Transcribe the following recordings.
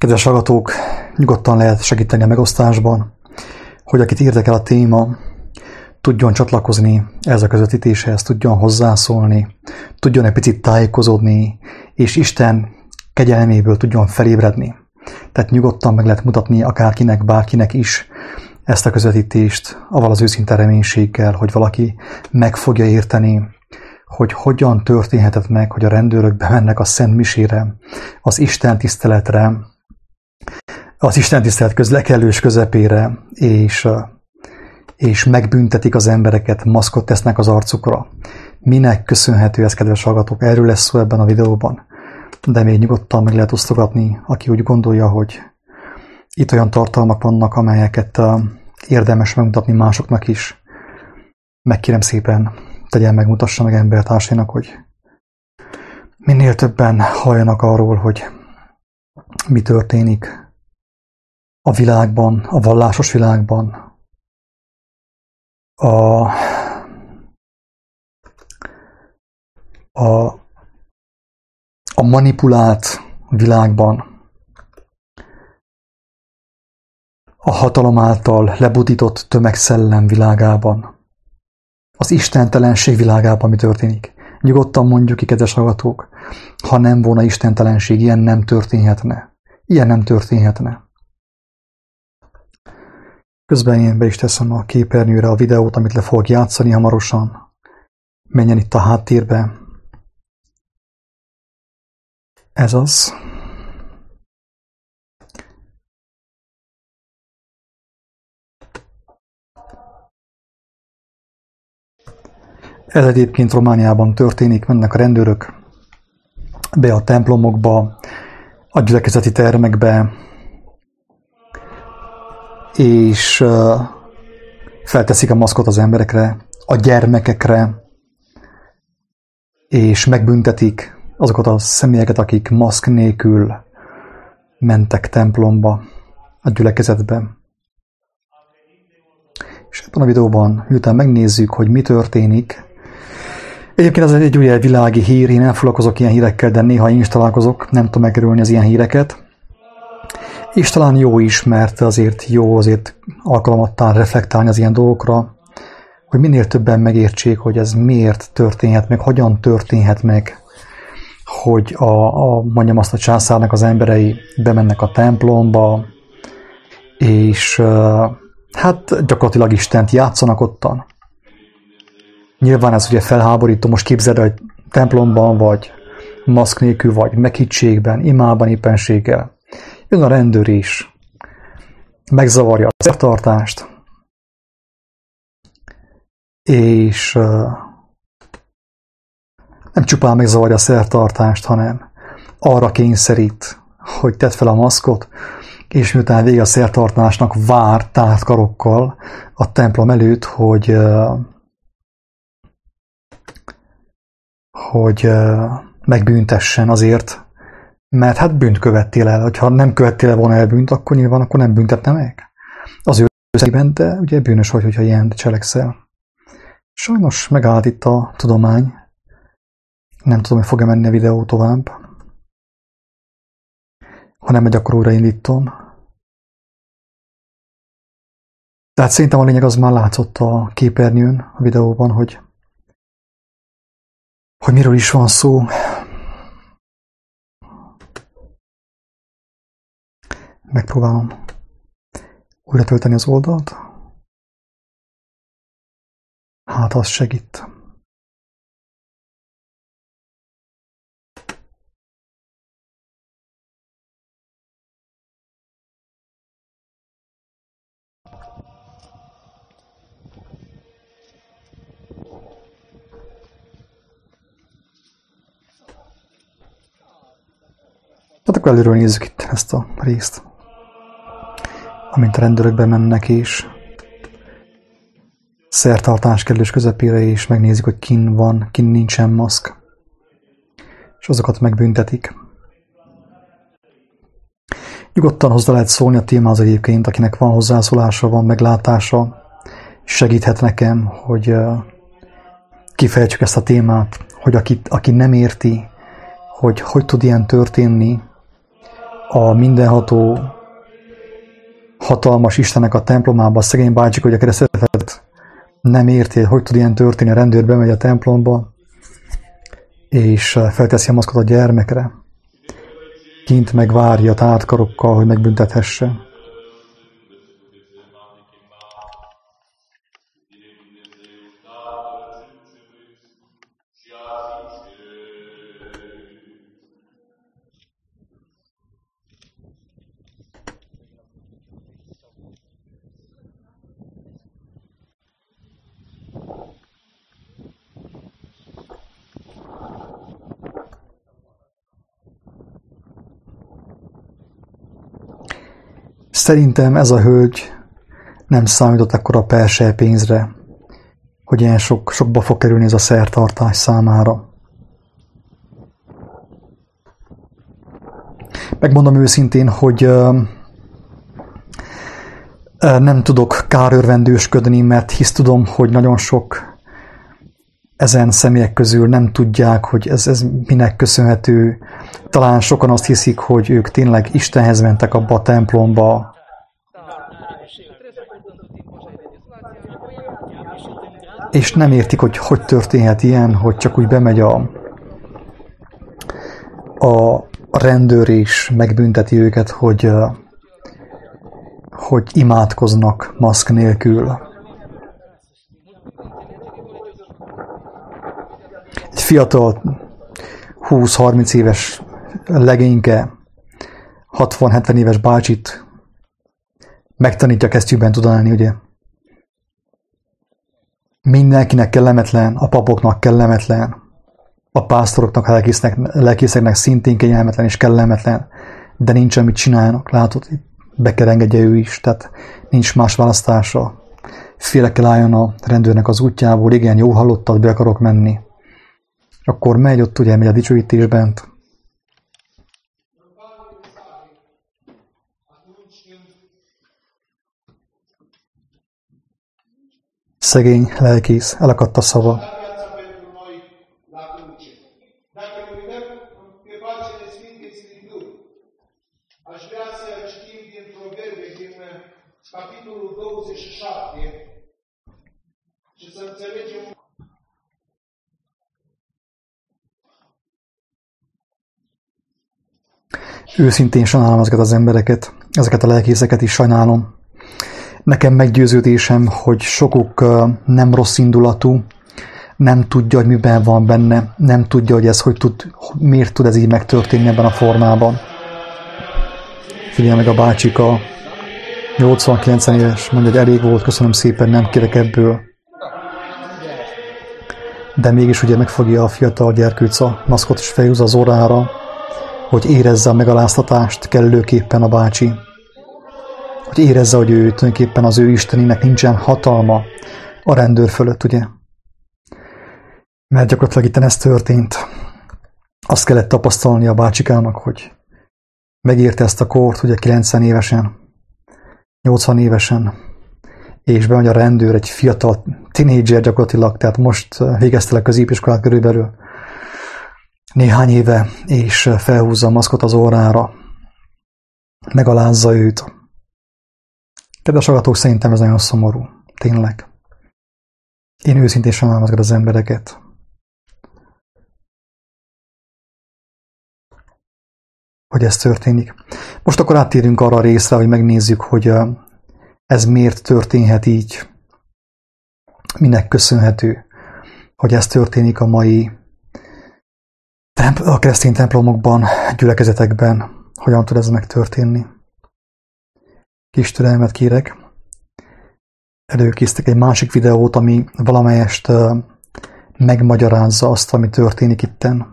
Kedves hallgatók, nyugodtan lehet segíteni a megosztásban, hogy akit érdekel a téma, tudjon csatlakozni ehhez a közvetítéshez, tudjon hozzászólni, tudjon egy picit tájékozódni, és Isten kegyelméből tudjon felébredni. Tehát nyugodtan meg lehet mutatni akárkinek, bárkinek is ezt a közvetítést, avval az őszinte reménységgel, hogy valaki meg fogja érteni, hogy hogyan történhetett meg, hogy a rendőrök bemennek a Szent Misére, az Isten tiszteletre, az Isten tisztelet lekelős közepére, és megbüntetik az embereket, maszkot tesznek az arcukra. Minek köszönhető ez, kedves hallgatók? Erről lesz szó ebben a videóban. De még nyugodtan meg lehet osztogatni, aki úgy gondolja, hogy itt olyan tartalmak vannak, amelyeket érdemes megmutatni másoknak is. Megkérem szépen, tegyen meg, mutassa meg embertársainak, hogy minél többen halljanak arról, hogy mi történik a világban, a vallásos világban, a manipulált világban, a hatalom által lebutított tömegszellem világában, az istentelenség világában mi történik. Nyugodtan mondjuk ki, kedves hallgatók, ha nem volna istentelenség, ilyen nem történhetne. Ilyen nem történhetne. Közben én be is teszem a képernyőre a videót, amit le fogok játszani hamarosan. Menjen itt a háttérbe. Ez az. Ez egyébként Romániában történik, mennek a rendőrök be a templomokba, a gyülekezeti termekbe, és felteszik a maszkot az emberekre, a gyermekekre, és megbüntetik azokat a személyeket, akik maszk nélkül mentek templomba, a gyülekezetbe. És ebben a videóban, miután megnézzük, hogy mi történik, egyébként ez egy ugye világi hír, én nem foglalkozok ilyen hírekkel, de néha én is találkozok, nem tudom megkerülni az ilyen híreket. És talán jó is, mert azért jó alkalmattán reflektálni az ilyen dolgokra, hogy minél többen megértsék, hogy ez miért történhet meg, hogyan történhet meg, hogy mondjam azt, a császárnak az emberei bemennek a templomba, és hát gyakorlatilag Istent játszanak ottan. Nyilván ez ugye felháborító, most képzeld, hogy templomban, vagy maszk nélkül, vagy meghittségben, imában, éppenséggel. Jön a rendőr is, megzavarja a szertartást, és nem csupán megzavarja a szertartást, hanem arra kényszerít, hogy tedd fel a maszkot, és miután vége a szertartásnak vár tárt karokkal a templom előtt, hogy megbüntessen azért, mert hát bűnt követtél el. Hogyha nem követtél el volna el bűnt, akkor nyilván akkor nem büntetne meg. Az ő szemében, de ugye bűnös vagy, hogyha ilyen cselekszel. Sajnos megállt itt a tudomány. Nem tudom, hogy fog-e menni a videó tovább. Ha nem megy, akkor újraindítom. Tehát szerintem a lényeg az már látszott a képernyőn, a videóban, hogy miről is van szó. Megpróbálom újra tölteni az oldalt. Hát az segít. Tehát akkor előről nézzük itt ezt a részt. Amint a rendőrök bemennek, és szertartás kellős közepére, és megnézik, hogy kin van, kin nincsen maszk. És azokat megbüntetik. Nyugodtan hozzá lehet szólni a témához egyébként, akinek van hozzászólása, van meglátása, segíthet nekem, hogy kifejtsük ezt a témát, hogy aki nem érti, hogy tud ilyen történni, a mindenható, hatalmas Istennek a templomába, a szegény bácsik, hogy a kereszteletet nem érti, hogy tud ilyen történni, a rendőr bemegy a templomba, és felteszi a maszkot a gyermekre. Kint megvárja tártkarokkal, hogy megbüntethesse. Szerintem ez a hölgy nem számított ekkora persely pénzre, hogy ilyen sokba fog kerülni ez a szertartás számára. Megmondom őszintén, hogy nem tudok kárörvendősködni, mert hisz tudom, hogy nagyon sok ezen személyek közül nem tudják, hogy ez minek köszönhető. Talán sokan azt hiszik, hogy ők tényleg Istenhez mentek abba a templomba. És nem értik, hogy történhet ilyen, hogy csak úgy bemegy a rendőr és megbünteti őket, hogy imádkoznak maszk nélkül. Egy fiatal 20-30 éves legényke 60-70 éves bácsit megtanítja kesztyűben tudanálni, ugye? Mindenkinek kellemetlen, a papoknak kellemetlen, a pásztoroknak, a lelkészeknek szintén kényelmetlen és kellemetlen, de nincs, amit csinálnak, látod, be kell engedje ő is, tehát nincs más választása. Félre kell álljon a rendőrnek az útjából, igen, jó, hallottad, be akarok menni. Akkor megy, ott ugye megy a dicsőítés bent. Szegény lelkész, elakadt a szava. Őszintén sajnálom ezeket az embereket, ezeket a lelkészeket is sajnálom. Nekem meggyőződésem, hogy sokuk nem rossz indulatú, nem tudja, hogy miben van benne, nem tudja, hogy ez miért tud ez így megtörténni ebben a formában. Figyelj meg a bácsika, 80-90 éves, mondja, hogy elég volt, köszönöm szépen, nem kérek ebből. De mégis ugye megfogja a fiatal gyerkőc a maszkot és felhúzza az órára, hogy érezze a megaláztatást kellőképpen a bácsi. Hogy érezze, hogy ő tulajdonképpen az ő istenének nincsen hatalma a rendőr fölött, ugye? Mert gyakorlatilag itt ez történt. Azt kellett tapasztalni a bácsikának, hogy megérte ezt a kort, ugye 90 évesen, 80 évesen, és bemegy a rendőr, egy fiatal tínédzser gyakorlatilag, tehát most végezte le középiskolát körülbelül néhány éve, és felhúzza a maszkot az órára, megalázza őt. Kedves hallgatók, szerintem ez nagyon szomorú. Tényleg. Én őszintén sajnálom ezeket az embereket. Hogy ez történik. Most akkor áttérünk arra a részre, hogy megnézzük, hogy ez miért történhet így. Minek köszönhető, hogy ez történik a mai a keresztény templomokban, gyülekezetekben. Hogyan tud ez megtörténni? Kis türelmet kérek. Előkészítek egy másik videót, ami valamelyest megmagyarázza azt, ami történik itten.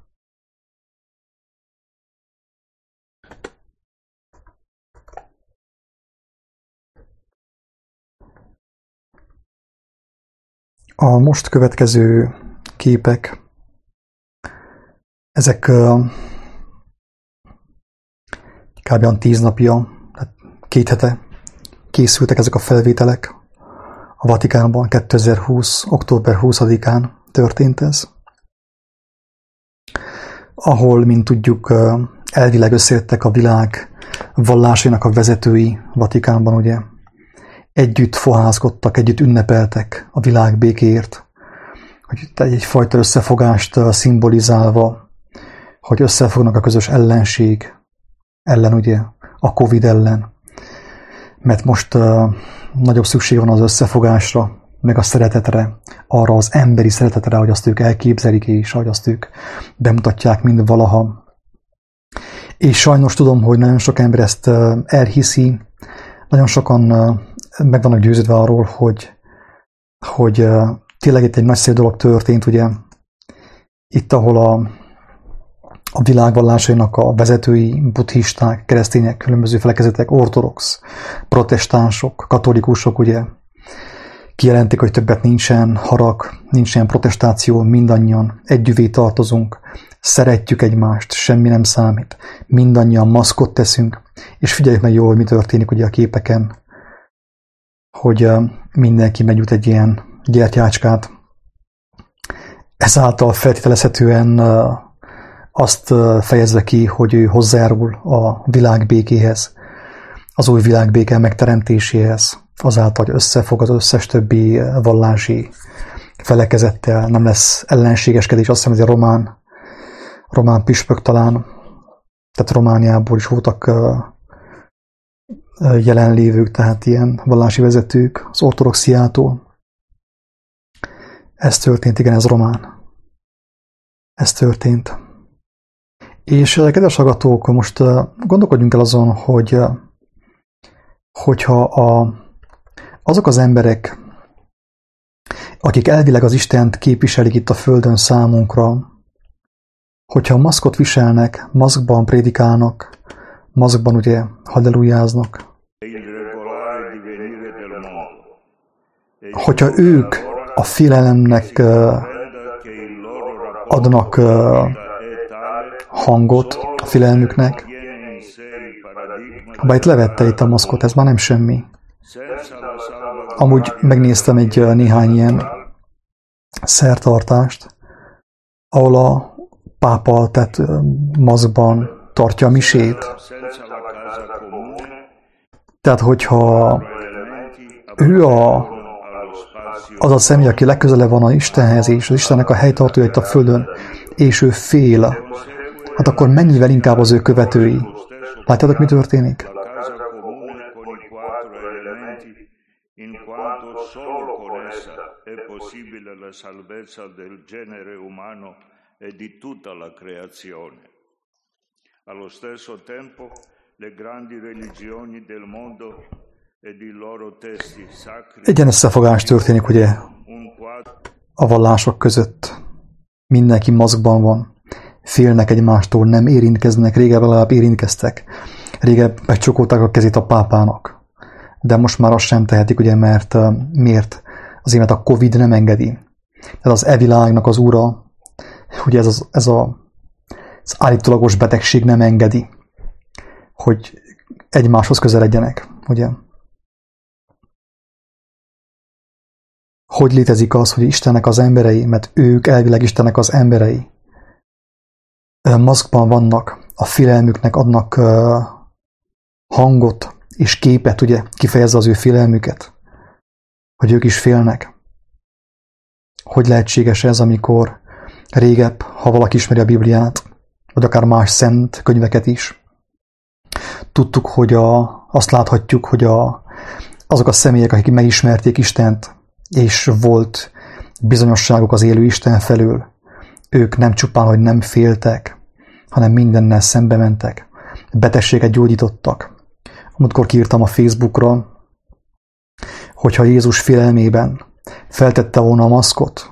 A most következő képek, ezek kb. 10 napja, 2 hete készültek ezek a felvételek. A Vatikánban 2020. október 20-án történt ez. Ahol, mint tudjuk, elvileg összejöttek a világ vallásainak a vezetői Vatikánban, ugye. Együtt fohászkodtak, együtt ünnepeltek a világ békéért, hogy egyfajta összefogást szimbolizálva, hogy összefognak a közös ellenség ellen, ugye, a Covid ellen. Mert most nagyobb szükség van az összefogásra, meg a szeretetre, arra az emberi szeretetre, hogy azt ők elképzelik, és ahogy azt ők bemutatják mind valaha. És sajnos tudom, hogy nagyon sok ember ezt elhiszi, nagyon sokan meg vannak győződve arról, hogy tényleg itt egy nagyszerű dolog történt, ugye, itt, ahol a világvallásainak a vezetői, buddhisták, keresztények, különböző felekezetek, ortodox, protestánsok, katolikusok, ugye, kijelentik, hogy többet nincsen harag, nincsen protestáció, mindannyian együvé tartozunk, szeretjük egymást, semmi nem számít, mindannyian maszkot teszünk, és figyeljük meg jól, mi történik ugye a képeken, hogy mindenki megüt egy ilyen gyertyácskát. Ezáltal feltételezhetően azt fejezve ki, hogy ő hozzájárul a világ békéhez, az új világ béke megteremtéséhez, azáltal, hogy összefog az összes többi vallási felekezettel, nem lesz ellenségeskedés, azt hiszem, hogy a román püspök talán, tehát Romániából is voltak jelenlévők, tehát ilyen vallási vezetők az ortodoxiától. Ez történt, igen, ez román. Ez történt. És kedves hallgatók, most gondolkodjunk el azon, hogyha azok az emberek, akik elvileg az Istent képviselik itt a Földön számunkra, hogyha maszkot viselnek, maszkban prédikálnak, maszkban ugye hallelujáznak, hogyha ők a félelemnek adnak hangot a félelmüknek, bár itt levette itt a maszkot, ez már nem semmi. Amúgy megnéztem néhány ilyen szertartást, ahol a pápa, tehát maszkban tartja a misét. Tehát, hogyha ő az a személy, aki legközelebb van az Istenhez, és az Istennek a helytartója itt a Földön, és ő fél, hát akkor mennyivel inkább az ő követői. Látjátok, mi történik? Allo stesso tempo, le grandi religioni del mondo ed i loro testi sacri. Egyen összefogás történik, ugye, a vallások között. Mindenki maszkban van. Félnek egymástól, nem érintkeznek, régebben legalább érintkeztek. Régebb megcsokolták a kezét a pápának. De most már azt sem tehetik, ugye, mert miért? Azért, mert a Covid nem engedi. Ez az e-világnak az ura, ugye ez az állítólagos betegség nem engedi, hogy egymáshoz közeledjenek, ugye? Hogy létezik az, hogy Istennek az emberei, mert ők elvileg Istennek az emberei, maszkban vannak, a félelmüknek adnak hangot és képet, ugye, kifejezze az ő félelmüket, hogy ők is félnek. Hogy lehetséges ez, amikor régebb, ha valaki ismeri a Bibliát, vagy akár más szent könyveket is, tudtuk, hogy azt láthatjuk, hogy azok a személyek, akik megismerték Istent, és volt bizonyosságuk az élő Isten felől, ők nem csupán, hogy nem féltek, hanem mindennel szembe mentek. Betegséget gyógyítottak. Amikor kiírtam a Facebookra, hogyha Jézus félelmében feltette volna a maszkot,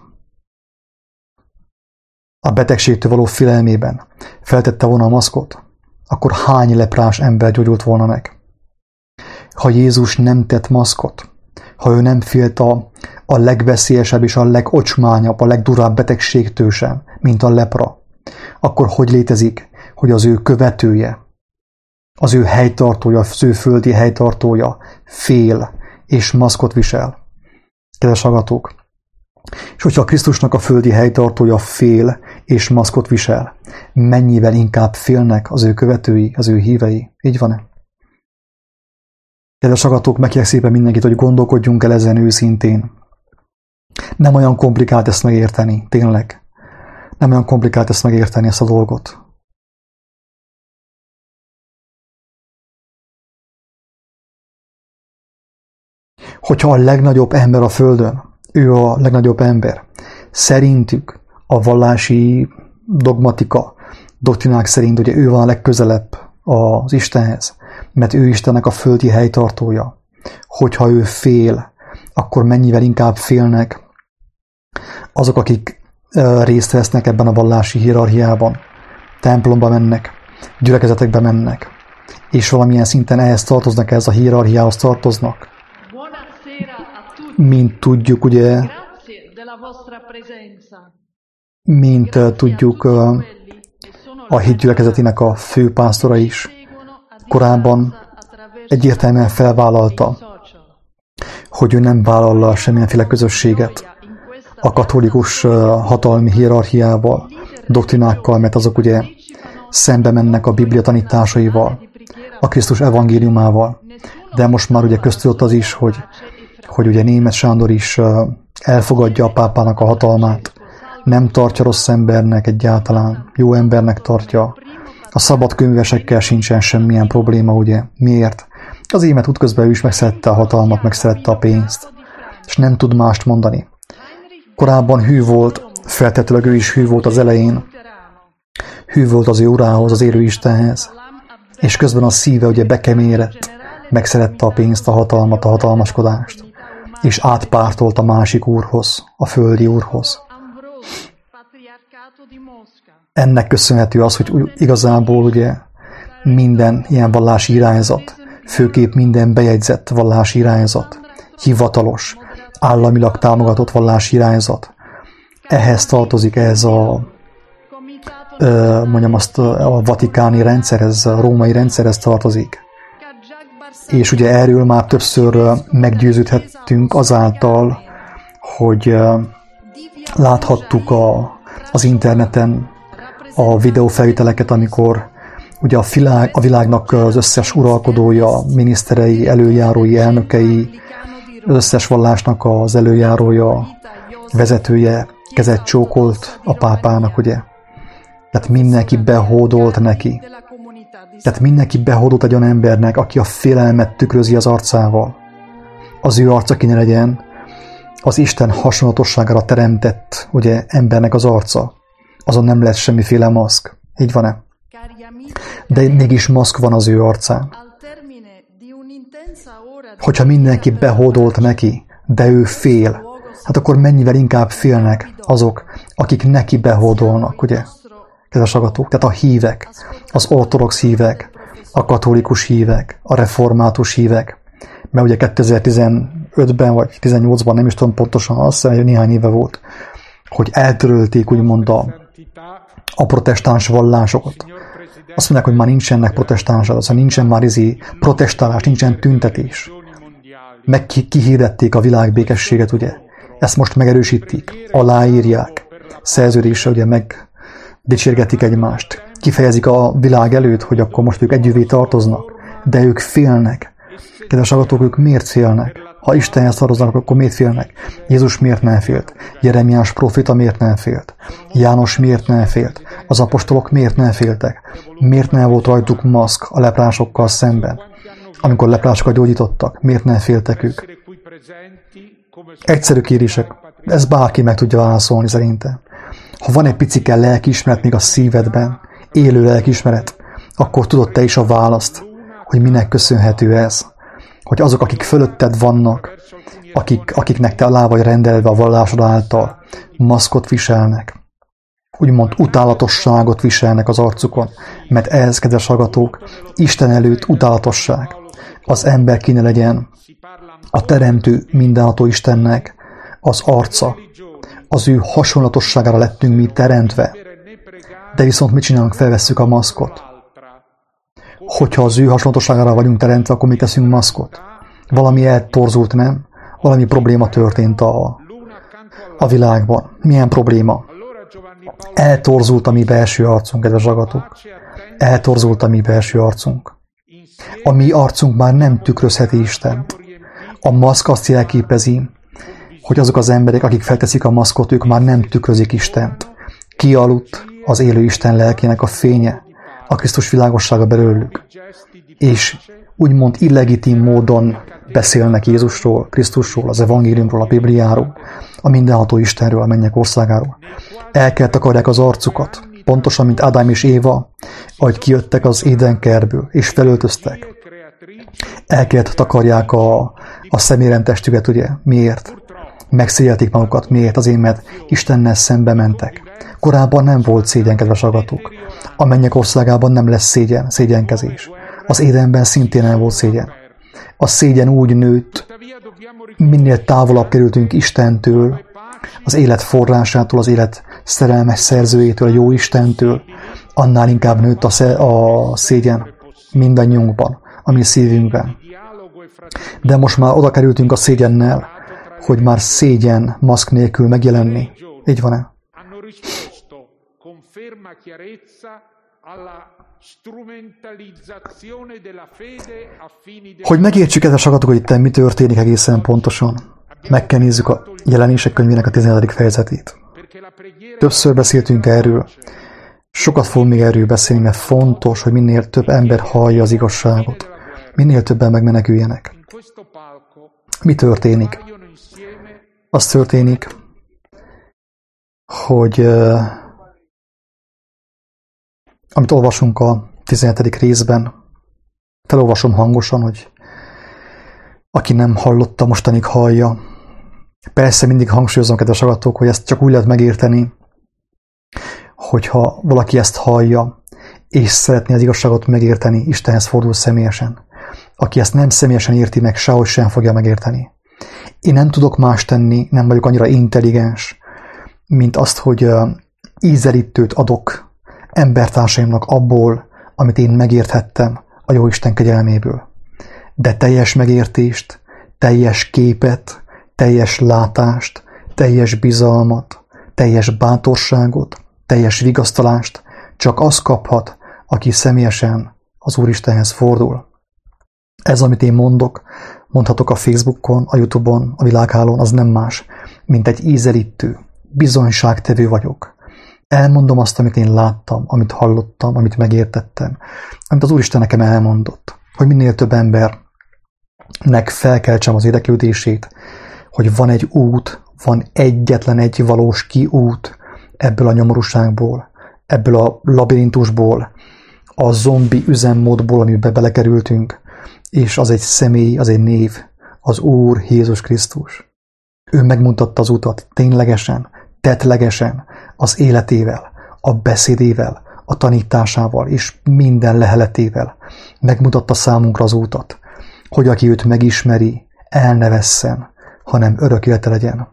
a betegségtől való félelmében feltette volna a maszkot, akkor hány leprás ember gyógyult volna meg? Ha Jézus nem tett maszkot, ha ő nem félt a legveszélyesebb és a legocsmányabb, a legdurább betegségtől sem, mint a lepra, akkor hogy létezik, hogy az ő követője, az ő helytartója, az ő földi helytartója fél és maszkot visel? Kedves hallgatók, És hogyha Krisztusnak a földi helytartója fél és maszkot visel, mennyivel inkább félnek az ő követői, az ő hívei. Így van-e? Kedves hallgatók, megkérek szépen mindenkit, hogy gondolkodjunk el ezen őszintén. Nem olyan komplikált ezt megérteni, tényleg. Nem olyan komplikált ezt megérteni, ezt a dolgot. Hogyha a legnagyobb ember a Földön, ő a legnagyobb ember, szerintük a vallási dogmatika, doktrinák szerint ugye ő van a legközelebb az Istenhez, mert ő Istennek a földi helytartója. Hogyha ő fél, akkor mennyivel inkább félnek azok, akik részt vesznek ebben a vallási hierarchiában, templomba mennek, gyülekezetekbe mennek, és valamilyen szinten ehhez tartoznak, ehhez a hierarchiához tartoznak. Mint tudjuk, ugye, tudjuk, a hit gyülekezetének a főpásztora is korábban egyértelműen felvállalta, hogy ő nem vállal semmilyenféle közösséget a katolikus hatalmi hierarchiával, doktrinákkal, mert azok ugye szembe mennek a Biblia tanításaival, a Krisztus evangéliumával. De most már ugye köztudott az is, hogy ugye Németh Sándor is elfogadja a pápának a hatalmát, nem tartja rossz embernek egyáltalán, jó embernek tartja. A szabad könyvesekkel sincsen semmilyen probléma, ugye? Miért? Az émet útközben ő is megszerette a hatalmat, megszerette a pénzt, és nem tud mást mondani. Korábban hű volt, feltétlenül ő is hű volt az elején, hű volt az ő urához, az élő Istenhez, és közben a szíve ugye bekeméredett, megszerette a pénzt, a hatalmat, a hatalmaskodást, és átpártolt a másik úrhoz, a földi úrhoz. Ennek köszönhető az, hogy igazából ugye minden ilyen vallási irányzat, főképp minden bejegyzett vallási irányzat, hivatalos, államilag támogatott vallási irányzat, ehhez tartozik ez a vatikáni rendszerhez, a római rendszerhez tartozik. És ugye erről már többször meggyőződhettünk azáltal, hogy láthattuk az interneten a videófelvételeket, amikor ugye a világnak az összes uralkodója, miniszterei, előjárói, elnökei, az összes vallásnak az előjárója, vezetője kezet csókolt a pápának, ugye? Tehát mindenki behódolt neki. Tehát mindenki behódolt egy olyan embernek, aki a félelmet tükrözi az arcával. Az ő arca kéne legyen az Isten hasonlatosságára teremtett, ugye, embernek az arca. Azon nem lesz semmiféle maszk. Így van-e? De mégis maszk van az ő arcán. Hogyha mindenki behódolt neki, de ő fél, hát akkor mennyivel inkább félnek azok, akik neki behódolnak, ugye? Kedves hallgatók, tehát a hívek, az ortodox hívek, a katolikus hívek, a református hívek, mert ugye 2015-ben vagy 2018-ban, nem is tudom pontosan, azt hiszem, hogy néhány éve volt, hogy eltörölték úgymond a protestáns vallásokat. Azt mondják, hogy már nincsenek protestánsok, aztán nincsen már protestálás, nincsen tüntetés. Meg kihirdették a világbékességet, ugye? Ezt most megerősítik, aláírják, szerződésre ugye megdicsérgetik egymást. Kifejezik a világ előtt, hogy akkor most ők együvé tartoznak, de ők félnek. Kedves hallgatók, ők miért félnek? Ha Istenhez tartoznak, akkor miért félnek? Jézus miért nem félt? Jeremiás profita miért nem félt? János miért nem félt? Az apostolok miért nem féltek? Miért nem volt rajtuk maszk a leprásokkal szemben? Amikor leprásokat gyógyítottak, miért nem féltek ők? Egyszerű kérdések. Ez bárki meg tudja válaszolni szerintem. Ha van egy picike lelkiismeret még a szívedben, élő lelkiismeret, akkor tudod te is a választ, hogy minek köszönhető ez. Hogy azok, akik fölötted vannak, akiknek te alá vagy rendelve a vallásod által, maszkot viselnek, úgymond utálatosságot viselnek az arcukon, mert ez, kedves hallgatók, Isten előtt utálatosság. Az ember kéne legyen a teremtő mindenható Istennek az arca. Az ő hasonlatosságára lettünk mi teremtve. De viszont mit csinálunk? Felvesszük a maszkot. Hogyha az ő hasonlatosságára vagyunk teremtve, akkor mi teszünk maszkot? Valami eltorzult, nem? Valami probléma történt a a világban. Milyen probléma? Eltorzult a mi belső arcunk, kedves hallgatók. Eltorzult a mi belső arcunk. A mi arcunk már nem tükrözheti Istent. A maszk azt jelképezi, hogy azok az emberek, akik felteszik a maszkot, ők már nem tükrözik Istent. Kialudt az élő Isten lelkének a fénye, a Krisztus világossága belőlük. És úgymond illegitim módon beszélnek Jézusról, Krisztusról, az evangéliumról, a Bibliáról, a mindenható Istenről, a mennyek országáról. El kell takarják az arcukat, pontosan, mint Ádám és Éva, ahogy kijöttek az Édenkertből, és felöltöztek. El kell takarják a szeméren testüket, ugye? Miért? Megszégyelték magukat. Miért? Azért, mert Istennel szembe mentek. Korábban nem volt szégyen, kedves hallgatók. A mennyek országában nem lesz szégyenkezés. Az Édenben szintén nem volt szégyen. A szégyen úgy nőtt, minél távolabb kerültünk Istentől, az élet forrásától, az élet szerelmes szerzőjétől, a jó Istentől, annál inkább nőtt a szégyen mindannyiunkban, a mi szívünkben. De most már oda kerültünk a szégyennel, hogy már szégyen maszk nélkül megjelenni. Így van-e? Hogy megértsük, kedves hallgatók, hogy itt mi történik egészen pontosan, meg kell nézzük a Jelenések könyvének a 14. fejezetét. Többször beszéltünk erről, sokat fogunk még erről beszélni, mert fontos, hogy minél több ember hallja az igazságot, minél többen megmeneküljenek. Mi történik? Az történik, hogy amit olvasunk a 17. részben, felolvasom hangosan, hogy aki nem hallotta, mostanig hallja. Persze mindig hangsúlyozom, kedves hallgatók, hogy ezt csak úgy lehet megérteni, hogyha valaki ezt hallja, és szeretné az igazságot megérteni, Istenhez fordul személyesen. Aki ezt nem személyesen érti meg, sehogy sem fogja megérteni. Én nem tudok más tenni, nem vagyok annyira intelligens, mint azt, hogy ízelítőt adok embertársaimnak abból, amit én megérthettem a Jóisten kegyelméből. De teljes megértést, teljes képet, teljes látást, teljes bizalmat, teljes bátorságot, teljes vigasztalást csak az kaphat, aki személyesen az Úristenhez fordul. Ez, amit én mondok, mondhatok a Facebookon, a YouTube-on, a világhálón, az nem más, mint egy ízelítő, bizonyságtevő vagyok. Elmondom azt, amit én láttam, amit hallottam, amit megértettem, amit az Úristen nekem elmondott, hogy minél több embernek felkeltsem az érdeklődését, hogy van egy út, van egyetlen egy valós kiút ebből a nyomorúságból, ebből a labirintusból, a zombi üzemmódból, amiben belekerültünk, és az egy személy, az egy név, az Úr Jézus Krisztus. Ő megmutatta az utat ténylegesen, tettlegesen, az életével, a beszédével, a tanításával és minden leheletével. Megmutatta számunkra az útat, hogy aki őt megismeri, el ne vesszen, hanem örök élete legyen.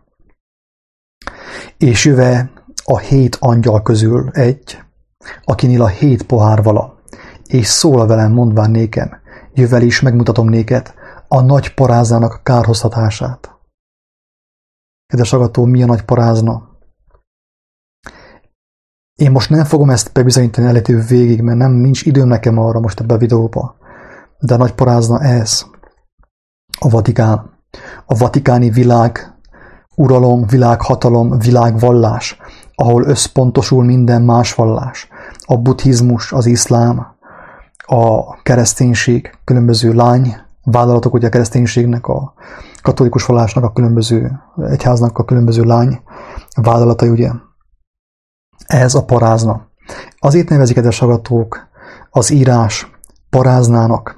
És jöve a 7 angyal közül egy, akinél a 7 pohár vala, és szól velem mondván nékem, jövel is megmutatom néked a nagy paráznának kárhoztatását. Kedves hallgató, mi a nagy parázna? Én most nem fogom ezt bebizonyítani elejétől végig, mert nincs időm nekem arra most ebbe a videóba. De a nagy parázna ez. A Vatikán. A vatikáni világ, uralom, világhatalom, világvallás, ahol összpontosul minden más vallás. A buddhizmus, az iszlám, a kereszténység, különböző vállalatok, ugye a kereszténységnek, a katolikus vallásnak, a különböző egyháznak a különböző vállalatai, ugye. Ez a parázna. Azért nevezik, kedves hallgatók, az írás paráznának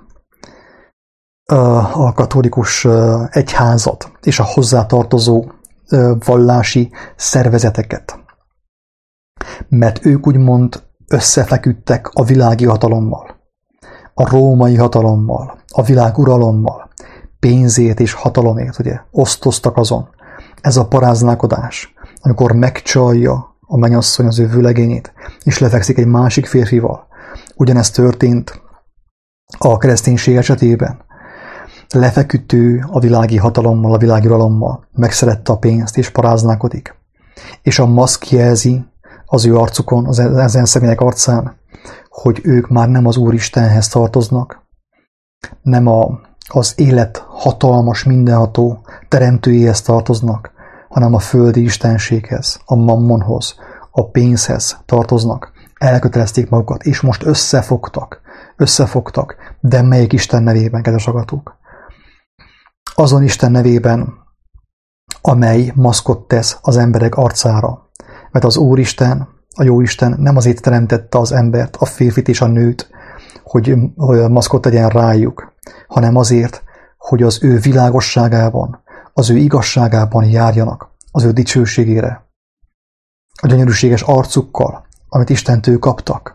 a katolikus egyházat és a hozzátartozó vallási szervezeteket. Mert ők úgymond összefeküdtek a világi hatalommal, a római hatalommal, a világ uralommal, pénzért és hatalomért, ugye, osztoztak azon. Ez a paráználkodás, amikor megcsalja a mennyasszony az ő vőlegényét, és lefekszik egy másik férfival. Ugyanezt történt a kereszténység esetében. Lefeküdtő a világi hatalommal, a világi uralommal, megszerette a pénzt és paráználkodik. és a maszk jelzi az ő arcukon, ezen személyek arcán, hogy ők már nem az Úristenhez tartoznak, nem az élet hatalmas, mindenható teremtőjéhez tartoznak, hanem a földi istenséghez, a mammonhoz, a pénzhez tartoznak. Elkötelezték magukat, és most összefogtak, de melyik Isten nevében, kedves hallgatók? Azon Isten nevében, amely maszkot tesz az emberek arcára. Mert az Úristen, a Jóisten nem azért teremtette az embert, a férfit és a nőt, hogy maszkot tegyen rájuk, hanem azért, hogy az ő világosságában, az ő igazságában járjanak, az ő dicsőségére. A gyönyörűséges arcukkal, amit Istentől kaptak.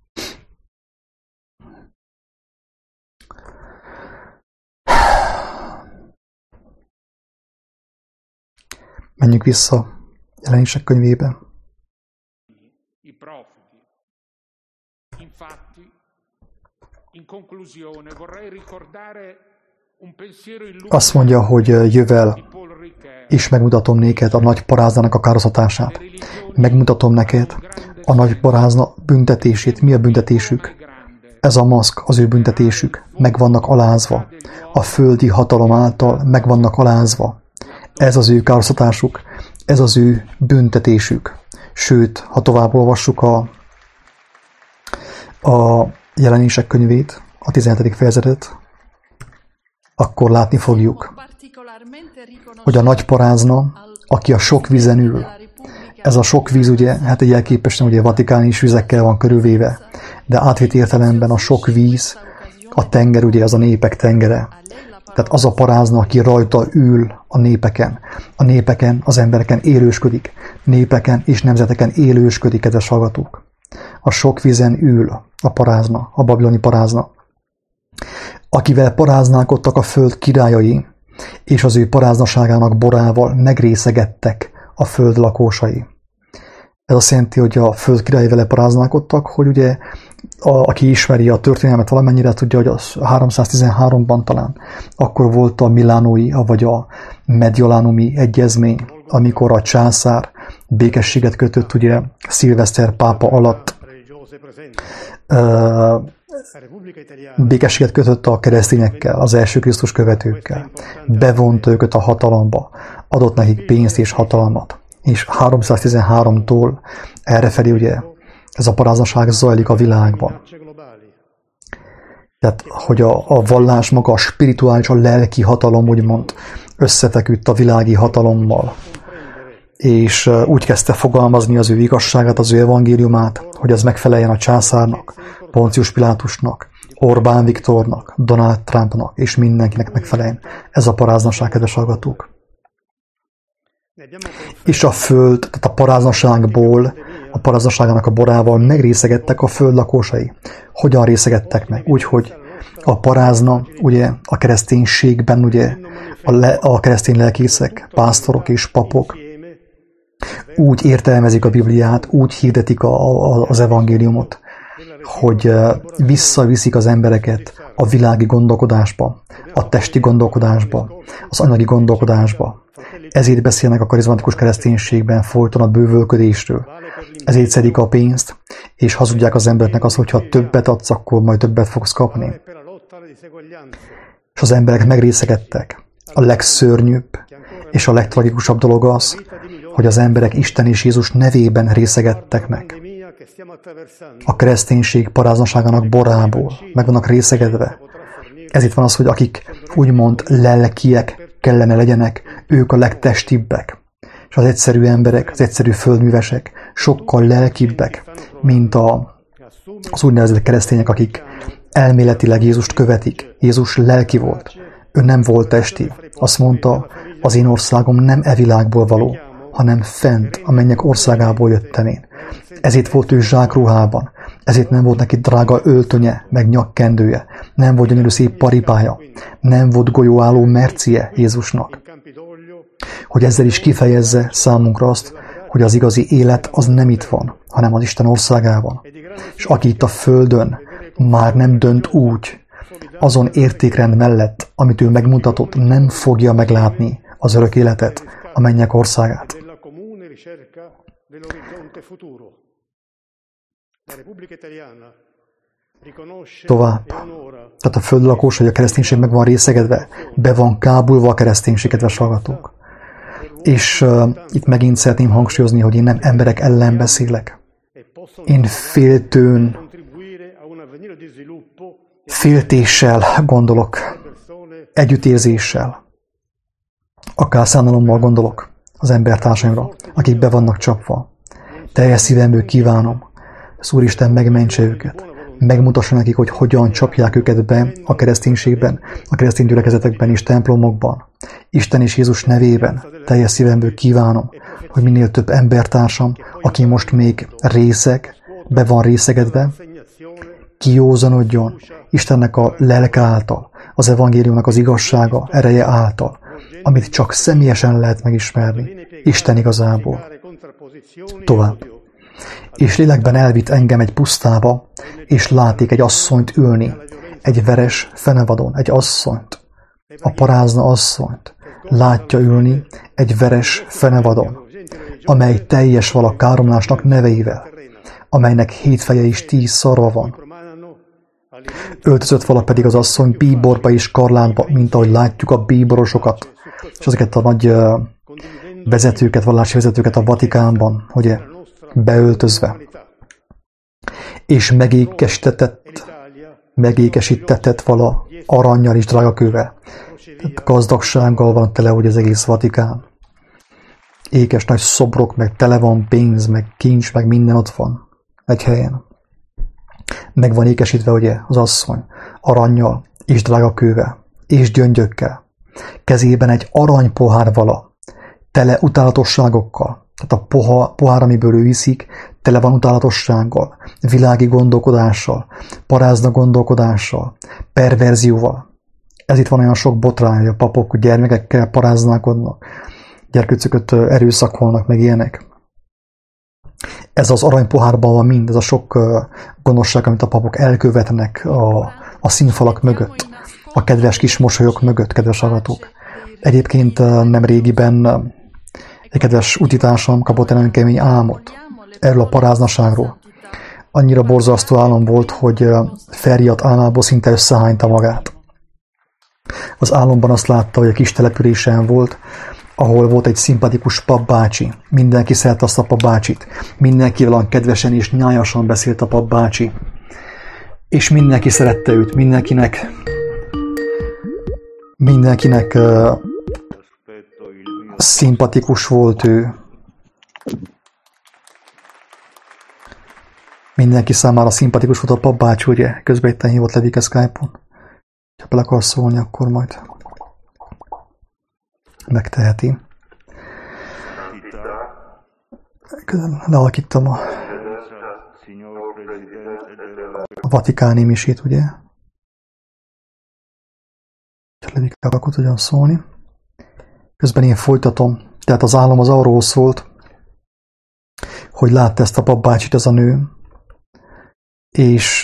Menjünk vissza Jelenések könyvébe. Azt mondja, hogy jövel, és megmutatom néked a nagy paráznának a károztatását. Megmutatom neked a nagy parázna büntetését. Mi a büntetésük? Ez a maszk, az ő büntetésük. Meg vannak alázva. A földi hatalom által meg vannak alázva. Ez az ő károztatásuk, ez az ő büntetésük. Sőt, ha tovább olvassuk a Jelenések könyvét, a 17. fejezetet, akkor látni fogjuk, hogy a nagy parázna, aki a sok vízen ül, ez a sok víz ugye, hát egy jelképesen ugye vatikánis vizekkel van körülvéve, de átvitt értelemben a sok víz, a tenger ugye az a népek tengere. Tehát az a parázna, aki rajta ül a népeken, az embereken élősködik, népeken és nemzeteken élősködik, kedves hallgatók. A sok vízen ül a parázna, a babiloni parázna, akivel paráználkodtak a föld királyai, és az ő paráznaságának borával megrészegettek a föld lakósai. Ez azt jelenti, hogy a föld királyai vele paráználkodtak, hogy ugye, aki ismeri a történelmet valamennyire, tudja, hogy az 313-ban talán, akkor volt a milánói, vagy a mediolánumi egyezmény, amikor a császár békességet kötött, ugye, Szilveszter pápa alatt, békességet kötött a keresztényekkel, az első Krisztus követőkkel, bevonta őket a hatalomba, adott nekik pénzt és hatalmat, és 313-tól errefelé ugye ez a paráznaság zajlik a világban. Tehát, hogy a vallás maga, a spirituális, a lelki hatalom úgymond összefeküdt a világi hatalommal, és úgy kezdte fogalmazni az ő igazságát, az ő evangéliumát, hogy ez megfeleljen a császárnak, Poncius Pilátusnak, Orbán Viktornak, Donald Trumpnak, és mindenkinek megfeleljen. Ez a paráznaság, kedves hallgatók. És a föld, tehát a paráznaságból, a paráznaságának a borával megrészegettek a föld lakósai. Hogyan részegettek meg? Úgyhogy a parázna, ugye a kereszténységben, ugye a keresztény lelkészek, pásztorok és papok úgy értelmezik a Bibliát, úgy hirdetik az evangéliumot, hogy visszaviszik az embereket a világi gondolkodásba, a testi gondolkodásba, az anyagi gondolkodásba. Ezért beszélnek a karizmatikus kereszténységben folyton a bővölködésről. Ezért szedik a pénzt, és hazudják az embereknek azt, hogy ha többet adsz, akkor majd többet fogsz kapni. És az emberek megrészegettek. A legszörnyűbb és a legtragikusabb dolog az, hogy az emberek Isten és Jézus nevében részegettek meg. A kereszténység paráznaságának borából meg vannak részegedve. Ezért van az, hogy akik úgymond lelkiek kellene legyenek, ők a legtestibbek. És az egyszerű emberek, az egyszerű földművesek sokkal lelkibbek, mint az úgynevezett keresztények, akik elméletileg Jézust követik. Jézus lelki volt. Ő nem volt testi. Azt mondta, az én országom nem e világból való, hanem fent, a mennyek országából jöttem én. Ezért volt ő zsákruhában, ezért nem volt neki drága öltönye, meg nyakkendője, nem volt gyönyörű szép paripája, nem volt golyóálló mercie Jézusnak. Hogy ezzel is kifejezze számunkra azt, hogy az igazi élet az nem itt van, hanem az Isten országában. És aki itt a földön már nem dönt úgy, azon értékrend mellett, amit ő megmutatott, nem fogja meglátni az örök életet, a mennyek országát. Tovább. Tehát a földlakós, hogy a kereszténység meg van részegedve, be van kábulva a kereszténység, kedves hallgatók. És itt megint szeretném hangsúlyozni, hogy én nem emberek ellen beszélek. Én féltéssel gondolok, együttérzéssel, akár szánalommal gondolok az embertársaimra, akik be vannak csapva. Teljes szívemből kívánom, az Úristen megmentse őket, megmutassa nekik, hogy hogyan csapják őket be a kereszténységben, a keresztény gyülekezetekben és templomokban. Isten és Jézus nevében teljes szívemből kívánom, hogy minél több embertársam, aki most még részeg, be van részegedve, kijózanodjon Istennek a lelke által, az evangéliumnak az igazsága, ereje által, amit csak személyesen lehet megismerni, Isten igazából. Tovább. És lélekben elvitt engem egy pusztába, és láték egy asszonyt ülni, egy veres fenevadon, egy asszonyt, a parázna asszonyt, látja ülni egy veres fenevadon, amely teljes val a káromlásnak neveivel, amelynek 7 feje és 10 szarva van. Öltözött vala pedig az asszony bíborba és karlátba, mint ahogy látjuk a bíborosokat, és ezeket a nagy vezetőket, vallási vezetőket a Vatikánban, ugye, beöltözve. És megékesítetett vala arannyal és drágakővel. Tehát gazdagsággal van tele, hogy az egész Vatikán. Ékes nagy szobrok, meg tele van pénz, meg kincs, meg minden ott van egy helyen. Meg van ékesítve, ugye, az asszony arannyal és drágakővel és gyöngyökkel. Kezében egy aranypohár vala, tele utálatosságokkal. Tehát a pohár, amiből ő iszik, tele van utálatossággal, világi gondolkodással, parázna gondolkodással, perverzióval. Ez itt van olyan sok botrány, hogy a papok gyermekekkel paráználkodnak, gyerkőcöket erőszakolnak, meg ilyenek. Ez az aranypohárban van mind, ez a sok gonoszság, amit a papok elkövetnek a színfalak mögött, a kedves kis mosolyok mögött, kedves hallgatók. Egyébként nem régiben egy kedves utitársam kapott egy nagyon kemény álmot erről a paráznaságról. Annyira borzasztó álom volt, hogy felriadt álmából szinte összehányta magát. Az álomban azt látta, hogy a kis településen volt, ahol volt egy szimpatikus papbácsi. Mindenki szerette azt a papbácsit. Mindenkivel olyan kedvesen és nyájasan beszélt a papbácsi. És mindenki szerette őt. Mindenkinek szimpatikus volt ő. Mindenki számára szimpatikus volt a papbácsi, ugye? Közben itt hívott Levike Skype-on. Ha bele akar szólni, akkor majd megteheti. Lealakítom a vatikáni misét, ugye? Levike akkor tudjon szólni. Közben én folytatom. Tehát az álom az arról szólt, hogy látta ezt a papbácsit ez a nő, és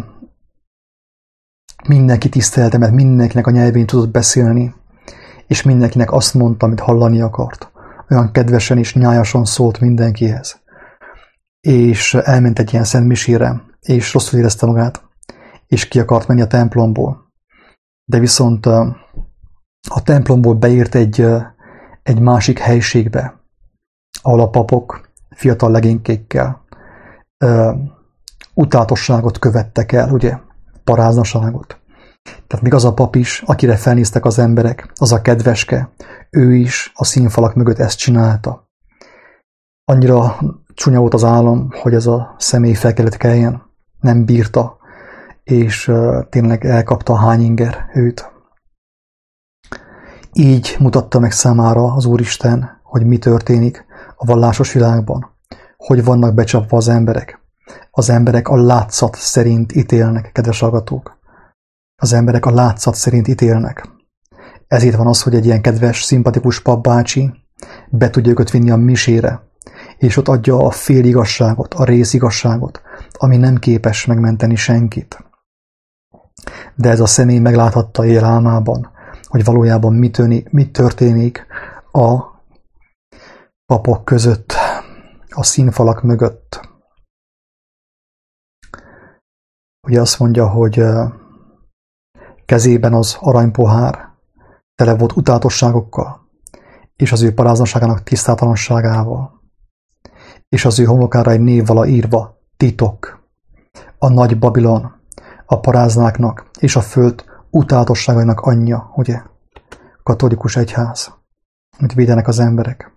mindenki tisztelte, mert mindenkinek a nyelvén tudott beszélni, és mindenkinek azt mondta, amit hallani akart. Olyan kedvesen és nyájasan szólt mindenkihez. És elment egy ilyen szentmisére, és rosszul érezte magát, és ki akart menni a templomból. De viszont a templomból beért egy másik helységbe, ahol a papok fiatal legénykékkel utálatosságot követtek el, ugye, paráznaságot. Tehát még az a pap is, akire felnéztek az emberek, az a kedveske, ő is a színfalak mögött ezt csinálta. Annyira csúnya volt az álom, hogy ez a személy fel kellett keljen, nem bírta, és tényleg elkapta a hányinger őt. Így mutatta meg számára az Úristen, hogy mi történik a vallásos világban, hogy vannak becsapva az emberek. Az emberek a látszat szerint ítélnek, kedves hallgatók. Az emberek a látszat szerint ítélnek. Ezért van az, hogy egy ilyen kedves, szimpatikus papbácsi be tudja őket vinni a misére, és ott adja a féligazságot, a részigazságot, ami nem képes megmenteni senkit. De ez a személy megláthatta él álmában, hogy valójában mi történik a papok között, a színfalak mögött. Ugye azt mondja, hogy kezében az aranypohár tele volt utálatosságokkal, és az ő paráznaságának tisztátalanságával, és az ő homlokára egy név vala írva, titok, a nagy Babilon, a paráznáknak és a föld utálatosságainak anyja, ugye? Katolikus egyház, amit védenek az emberek.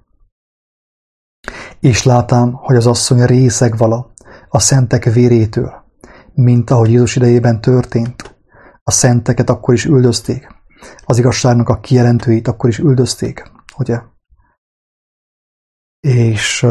És látám, hogy az asszony részeg vala a szentek vérétől, mint ahogy Jézus idejében történt. A szenteket akkor is üldözték, az igazságnak a kijelentőit akkor is üldözték, ugye? És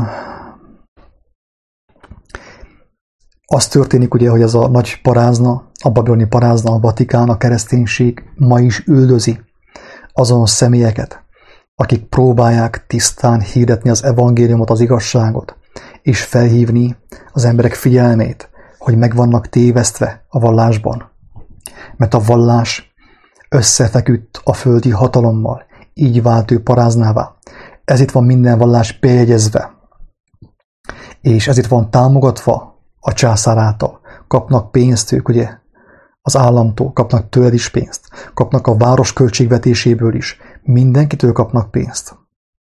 az történik, ugye, hogy ez a nagy parázna, a babiloni parázna, a Vatikán, a kereszténység ma is üldözi azon személyeket, akik próbálják tisztán hirdetni az evangéliumot, az igazságot, és felhívni az emberek figyelmét, hogy meg vannak tévesztve a vallásban. Mert a vallás összefeküdt a földi hatalommal, így vált ő paráznává. Ez itt van minden vallás bejegyezve, és ez itt van támogatva a császár által. Kapnak pénzt ők, ugye, az államtól, kapnak tőled is pénzt, kapnak a város költségvetéséből is, mindenkitől kapnak pénzt.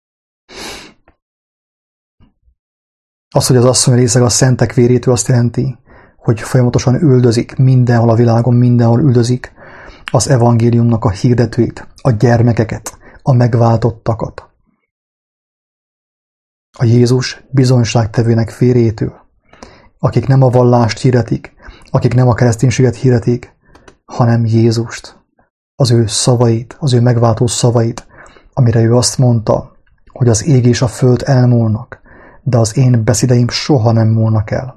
Az, hogy az asszony részeg a szentek vérétől, azt jelenti, hogy folyamatosan üldözik, mindenhol a világon, mindenhol üldözik az evangéliumnak a hirdetőit, a gyermekeket, a megváltottakat. A Jézus bizonyságtevőnek vérétől, akik nem a vallást hirdetik, akik nem a kereszténységet hirdetik, hanem Jézust, az ő szavait, az ő megváltó szavait, amire ő azt mondta, hogy az ég és a föld elmúlnak, de az én beszédeim soha nem múlnak el.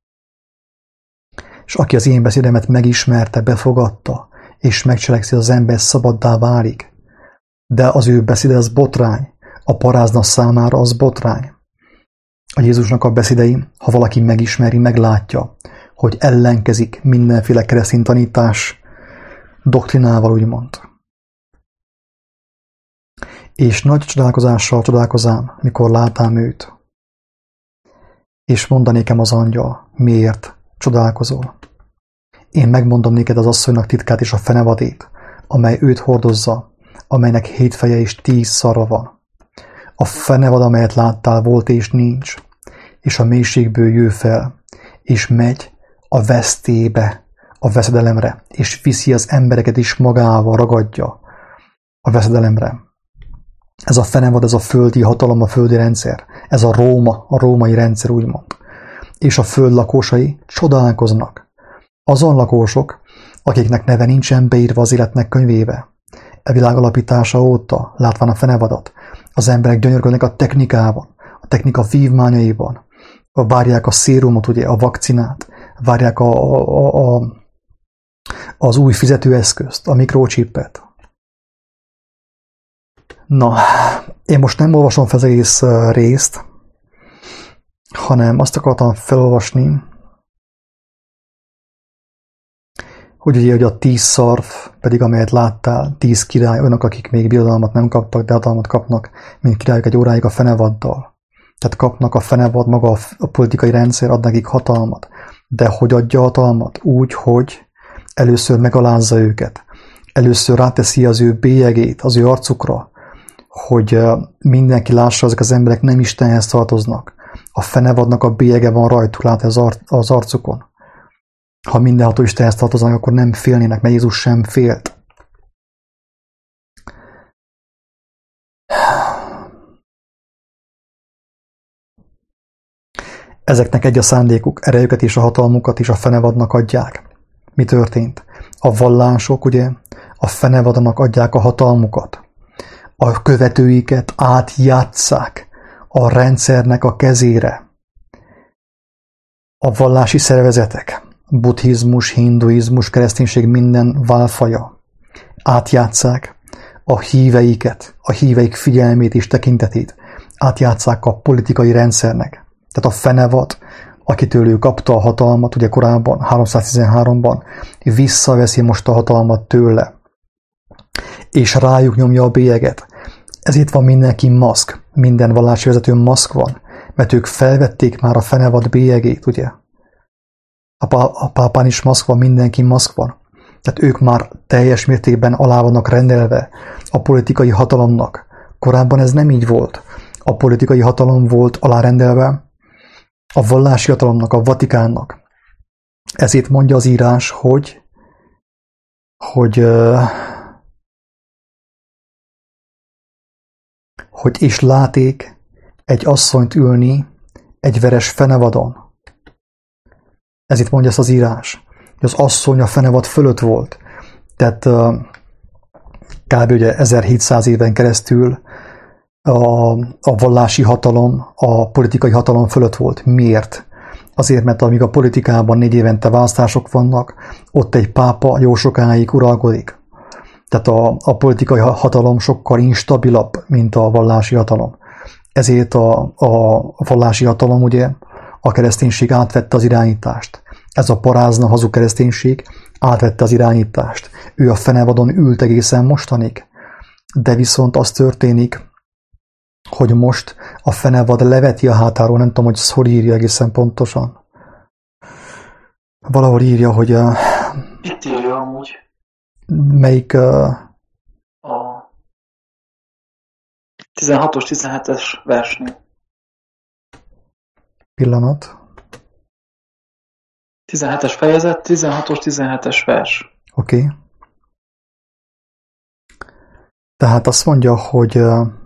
És aki az én beszédemet megismerte, befogadta, és megcselekszi, az ember szabaddá válik. De az ő beszéde az botrány, a parázna számára az botrány. A Jézusnak a beszédei, ha valaki megismeri, meglátja, hogy ellenkezik mindenféle keresztény tanítás doktrinával, úgymond. És nagy csodálkozással csodálkozám, mikor látám őt. És mondanékem az angyal, miért csodálkozol? Én megmondom néked az asszonynak titkát és a fenevadét, amely őt hordozza, amelynek 7 feje és 10 szarva van. A fenevad, amelyet láttál, volt és nincs, és a mélységből jő fel, és megy a vesztébe, a veszedelemre, és viszi az embereket is magával, ragadja a veszedelemre. Ez a fenevad, ez a földi hatalom, a földi rendszer, ez a Róma, a római rendszer, úgymond. És a föld lakosai csodálkoznak. Azon lakosok, akiknek neve nincsen beírva az életnek könyvébe. E világ alapítása óta, látván a fenevadat, az emberek gyönyörködnek a technikában, a technika vívmányaiban, várják a szérumot, ugye, a vakcinát, várják az új fizetőeszközt, a mikrochippet. Na, én most nem olvasom fel az egész részt, hanem azt akartam felolvasni, hogy ugye hogy a 10 szarv pedig, amelyet láttál, 10 király, olyanok, akik még birodalmat nem kaptak, de hatalmat kapnak, mint királyok egy óráig a fenevaddal. Tehát kapnak a fenevad, maga a politikai rendszer ad nekik hatalmat. De hogy adja hatalmat? Úgy, hogy először megalázza őket. Először ráteszi az ő bélyegét az ő arcukra, hogy mindenki lássa, ezek az emberek nem Istenhez tartoznak. A fenevadnak a bélyege van rajtuk, lát az arcukon. Ha mindenható Istenhez tartoznak, akkor nem félnének, mert Jézus sem félt. Ezeknek egy a szándékuk, erejüket és a hatalmukat is a fenevadnak adják. Mi történt? A vallások, ugye, a fenevadnak adják a hatalmukat. A követőiket átjátsszák a rendszernek a kezére. A vallási szervezetek, buddhizmus, hinduizmus, kereszténység minden válfaja átjátsszák a híveiket, a híveik figyelmét és tekintetét, átjátsszák a politikai rendszernek. Tehát a fenevad, akitől ő kapta a hatalmat, ugye korábban, 313-ban, visszaveszi most a hatalmat tőle, és rájuk nyomja a bélyeget. Ezért van mindenki maszk, minden vallási vezetőn maszk van, mert ők felvették már a fenevad bélyegét, ugye? A pápán is maszk van, mindenki maszk van. Tehát ők már teljes mértékben alá vannak rendelve a politikai hatalomnak. Korábban ez nem így volt. A politikai hatalom volt alárendelve a vallási hatalomnak, a Vatikánnak. Ezért mondja az írás, hogy és láték egy asszonyt ülni egy veres fenevadon. Ezért mondja ezt az írás, hogy az asszony a fenevad fölött volt. Tehát kb. Ugye 1700 éven keresztül a vallási hatalom, a politikai hatalom fölött volt. Miért? Azért, mert amíg a politikában 4 évente választások vannak, ott egy pápa jó sokáig uralkodik. Tehát a politikai hatalom sokkal instabilabb, mint a vallási hatalom. Ezért a vallási hatalom, ugye, a kereszténység átvette az irányítást. Ez a parázna hazug kereszténység átvette az irányítást. Ő a fenevadon ült egészen mostanig. De viszont az történik, hogy most a fenevad leveti a hátáról, nem tudom, hogy ezt hol írja egészen pontosan. Valahol írja, hogy... Itt írja amúgy. Melyik... A 16-os, 17-es versnél. Pillanat. 17-es fejezet, 16-os, 17-es vers. Oké. Tehát azt mondja, hogy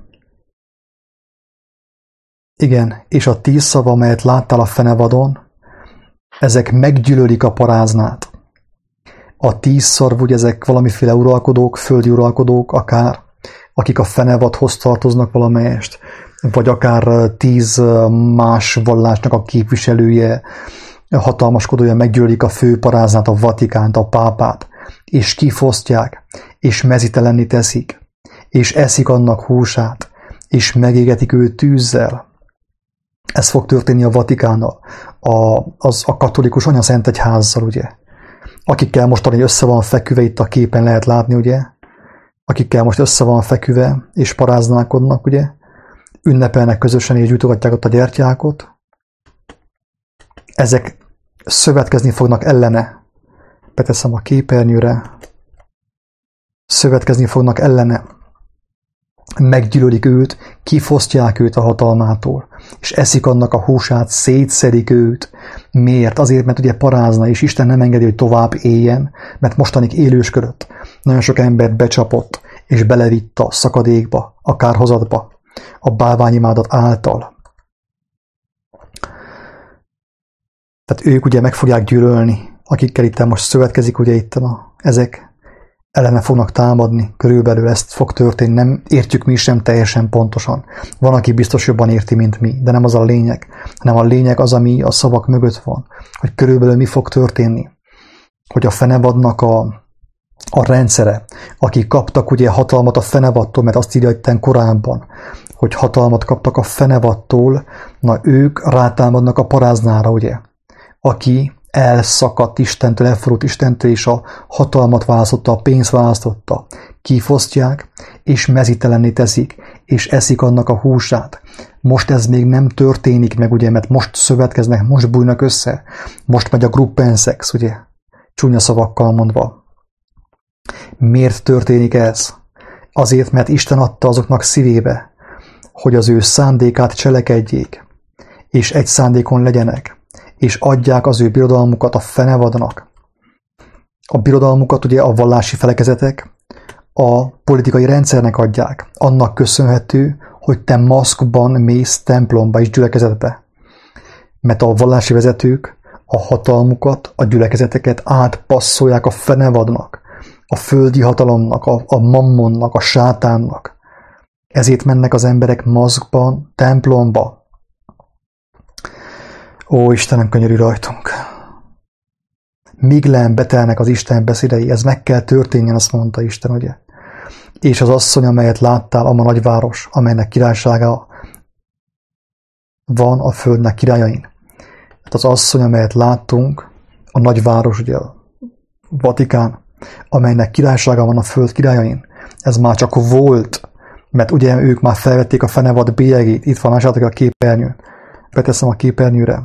igen, és a 10 szava, melyet láttál a fenevadon, ezek meggyűlölik a paráznát. A 10 szarvú, ezek valamiféle uralkodók, földi uralkodók, akár, akik a fenevadhoz tartoznak valamelyest, vagy akár 10 más vallásnak a képviselője, hatalmaskodója meggyűlölik a fő paráznát, a Vatikánt, a pápát, és kifosztják, és mezitelenni teszik, és eszik annak húsát, és megégetik őt tűzzel. Ez fog történni a Vatikánnal, a katolikus anyaszentegyházzal, ugye? Akikkel mostani össze van feküve, itt a képen lehet látni, ugye? Akikkel most össze van feküve, és paráználkodnak, ugye? Ünnepelnek közösen, és gyújtogatják ott a gyertyákot. Ezek szövetkezni fognak ellene. Beteszem a képernyőre. Szövetkezni fognak ellene. Meggyűlölik őt, kifosztják őt a hatalmától, és eszik annak a húsát, szétszedik őt. Miért? Azért, mert ugye parázna, és Isten nem engedi, hogy tovább éljen, mert mostanig élősködött. Nagyon sok embert becsapott, és belevitt a szakadékba, a kárhozatba, a bálványimádat által. Tehát ők ugye meg fogják gyűlölni, akikkel itt most szövetkezik, ugye itt ezek ellene fognak támadni, körülbelül ezt fog történni, nem értjük mi sem teljesen pontosan. Van, aki biztos jobban érti, mint mi, de nem az a lényeg, hanem a lényeg az, ami a szavak mögött van, hogy körülbelül mi fog történni. Hogy a fenevadnak a rendszere, akik kaptak ugye hatalmat a fenevadtól, mert azt írja itt korábban, hogy hatalmat kaptak a fenevadtól, na ők rátámadnak a paráznára, ugye, aki elszakadt Istentől, elfordult Istentől, és a hatalmat választotta, a pénzt választotta. Kifosztják, és mezitelenné teszik, és eszik annak a húsát. Most ez még nem történik meg, ugye, mert most szövetkeznek, most bújnak össze. Most megy a gruppenszex, ugye, csúnya szavakkal mondva. Miért történik ez? Azért, mert Isten adta azoknak szívébe, hogy az ő szándékát cselekedjék, és egy szándékon legyenek, és adják az ő birodalmukat a fenevadnak. A birodalmukat ugye a vallási felekezetek a politikai rendszernek adják. Annak köszönhető, hogy te maszkban mész templomba és gyülekezetbe. Mert a vallási vezetők a hatalmukat, a gyülekezeteket átpasszolják a fenevadnak, a földi hatalomnak, a mammonnak, a sátánnak. Ezért mennek az emberek maszkban templomba. Ó, Istenem, könyörülj rajtunk! Míg betelnek az Isten beszédei, ez meg kell történjen, azt mondta Isten, ugye? És az asszony, amelyet láttál, a nagyváros, amelynek királysága van a földnek királyain. Tehát az asszony, amelyet láttunk, a nagyváros, ugye a Vatikán, amelynek királysága van a föld királyain, ez már csak volt, mert ugye ők már felvették a fenevad bélyegét, itt van, lássátok a képernyőn, beteszem a képernyőre.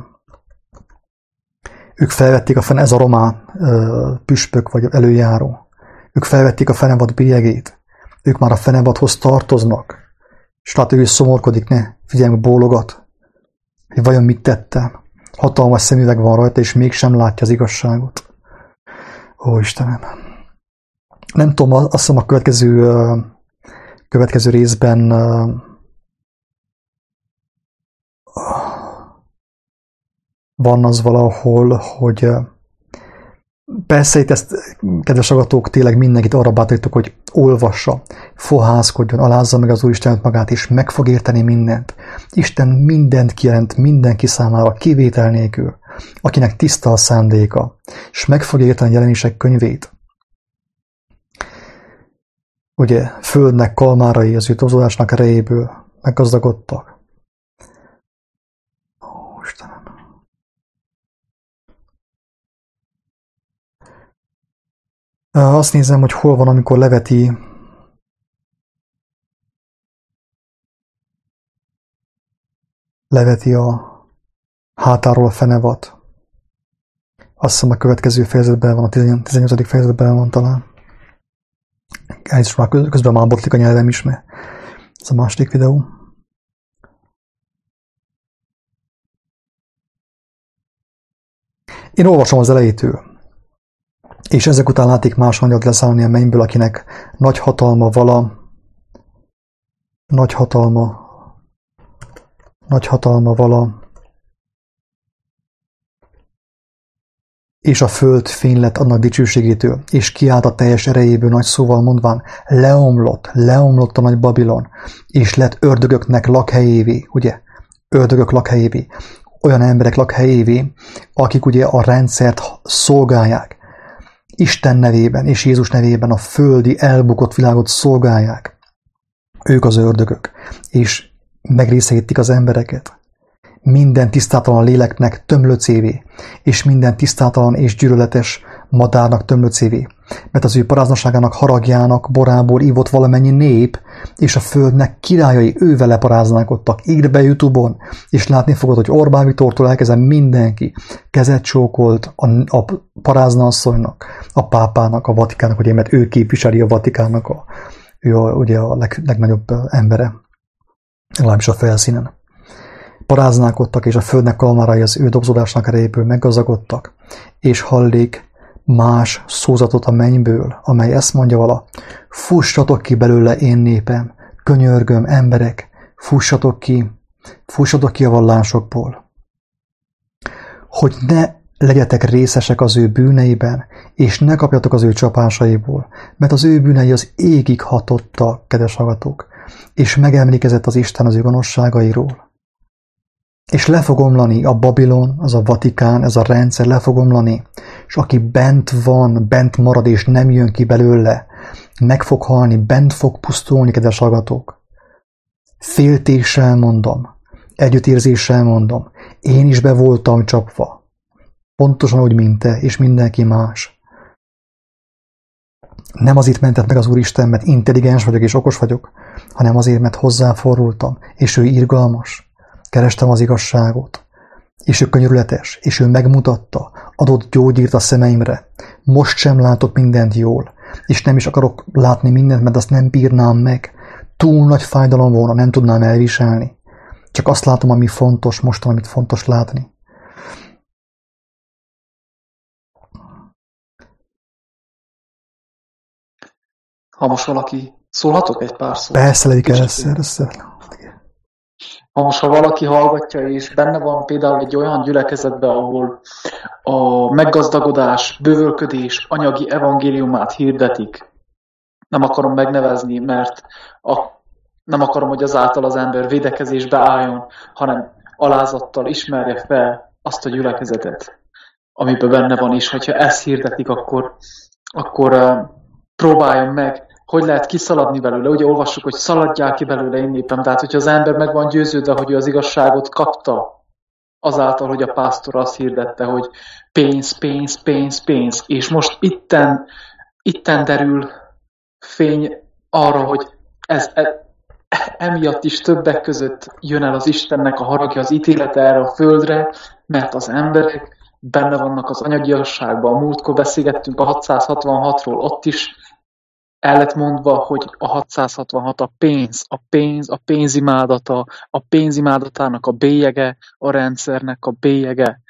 Ők felvették ez a román püspök vagy előjáró. Ők felvették a fenevad bélyegét. Ők már a fenevadhoz tartoznak. És látja, hogy ő szomorkodik, ne figyelj, bólogat, hogy vajon mit tettem. Hatalmas szemüveg van rajta, és mégsem látja az igazságot. Ó, Istenem! Nem tudom, azt hiszem a következő részben van az valahol, hogy persze itt ezt, kedves agatók, tényleg mindenkit arra bátorítok, hogy olvassa, fohászkodjon, alázza meg az Úristenet magát, és meg fog érteni mindent. Isten mindent kijelent mindenki számára, kivétel nélkül, akinek tiszta a szándéka, és meg fog érteni a jelenések könyvét. Ugye, földnek kalmárai az ő tozolásnak erejéből meggazdagodtak. Ó, Istenem! Azt nézem, hogy hol van, amikor leveti a hátáról a fenevat. Azt hiszem a következő fejezetben van, a 18. fejezetben van talán. És már közben már botlik a nyelvem is, mert ez a második videó. Én olvasom az elejétől. És ezek után látik más angyalt leszállni a mennyből, akinek nagy hatalma vala, és a föld fény lett annak dicsőségétől, és kiállt a teljes erejéből nagy szóval mondván, leomlott a nagy Babilon, és lett ördögöknek lakhelyévé, ugye? Ördögök lakhelyévé, olyan emberek lakhelyévé, akik ugye a rendszert szolgálják. Isten nevében és Jézus nevében a földi elbukott világot szolgálják. Ők az ördögök, és megrészegítik az embereket. Minden tisztátalan léleknek tömlöcévé, és minden tisztátalan és gyűlöletes madárnak tömlöcévé. Mert az ő paráznaságának haragjának borából ívott valamennyi nép, és a földnek királyai ővele paráználkodtak. Írd be YouTube-on, és látni fogod, hogy Orbán Viktortól elkezdve mindenki kezet csókolt a paráznaasszonynak, a pápának, a Vatikánnak, ugye, mert ő képviseli a Vatikánnak, ugye a legnagyobb embere, legalábbis a felszínen. Paráználkodtak, és a földnek kalmárai az ő dobzódásnak erejéből meggazdagodtak, és hallék más szózatot a mennyből, amely ezt mondja vala, fussatok ki belőle, én népem, könyörgöm, emberek, fussatok ki a vallásokból, hogy ne legyetek részesek az ő bűneiben, és ne kapjatok az ő csapásaiból, mert az ő bűnei az égig hatottak, kedves hallgatók, és megemlékezett az Isten az ő gonoszságairól. És le fog omlani a Babilon, az a Vatikán, ez a rendszer le fog omlani, és aki bent marad és nem jön ki belőle, meg fog halni, bent fog pusztulni, kedves hallgatók. Féltéssel mondom, együttérzéssel mondom, én is be voltam csapva, pontosan úgy, mint te, és mindenki más. Nem azért mentett meg az Úristen, mert intelligens vagyok és okos vagyok, hanem azért, mert hozzáfordultam, és ő irgalmas. Kerestem az igazságot, és ő könyörületes, és ő megmutatta, adott gyógyírt a szemeimre. Most sem látok mindent jól, és nem is akarok látni mindent, mert azt nem bírnám meg. Túl nagy fájdalom volna, nem tudnám elviselni. Csak azt látom, ami fontos mostan, amit fontos látni. Ha most valaki, szólhatok egy pár szót? Persze, legyik először. Ha most valaki hallgatja, és benne van például egy olyan gyülekezetben, ahol a meggazdagodás, bővölködés anyagi evangéliumát hirdetik, nem akarom megnevezni, mert nem akarom, hogy azáltal az ember védekezésbe álljon, hanem alázattal ismerje fel azt a gyülekezetet, amiben benne van, és hogyha ezt hirdetik, akkor próbáljon meg, hogy lehet kiszaladni belőle. Ugye olvassuk, hogy szaladjál ki belőle, én népem. Tehát, hogyha az ember meg van győződve, hogy ő az igazságot kapta, azáltal, hogy a pásztor azt hirdette, hogy pénz. És most itten derül fény arra, hogy emiatt is többek között jön el az Istennek a haragja, az ítélete erre a földre, mert az emberek benne vannak az anyagiasságban. A múltkor beszélgettünk a 666-ról, ott is el lett mondva, hogy a 666 a pénzimádata, a pénzimádatának a bélyege, a rendszernek a bélyege.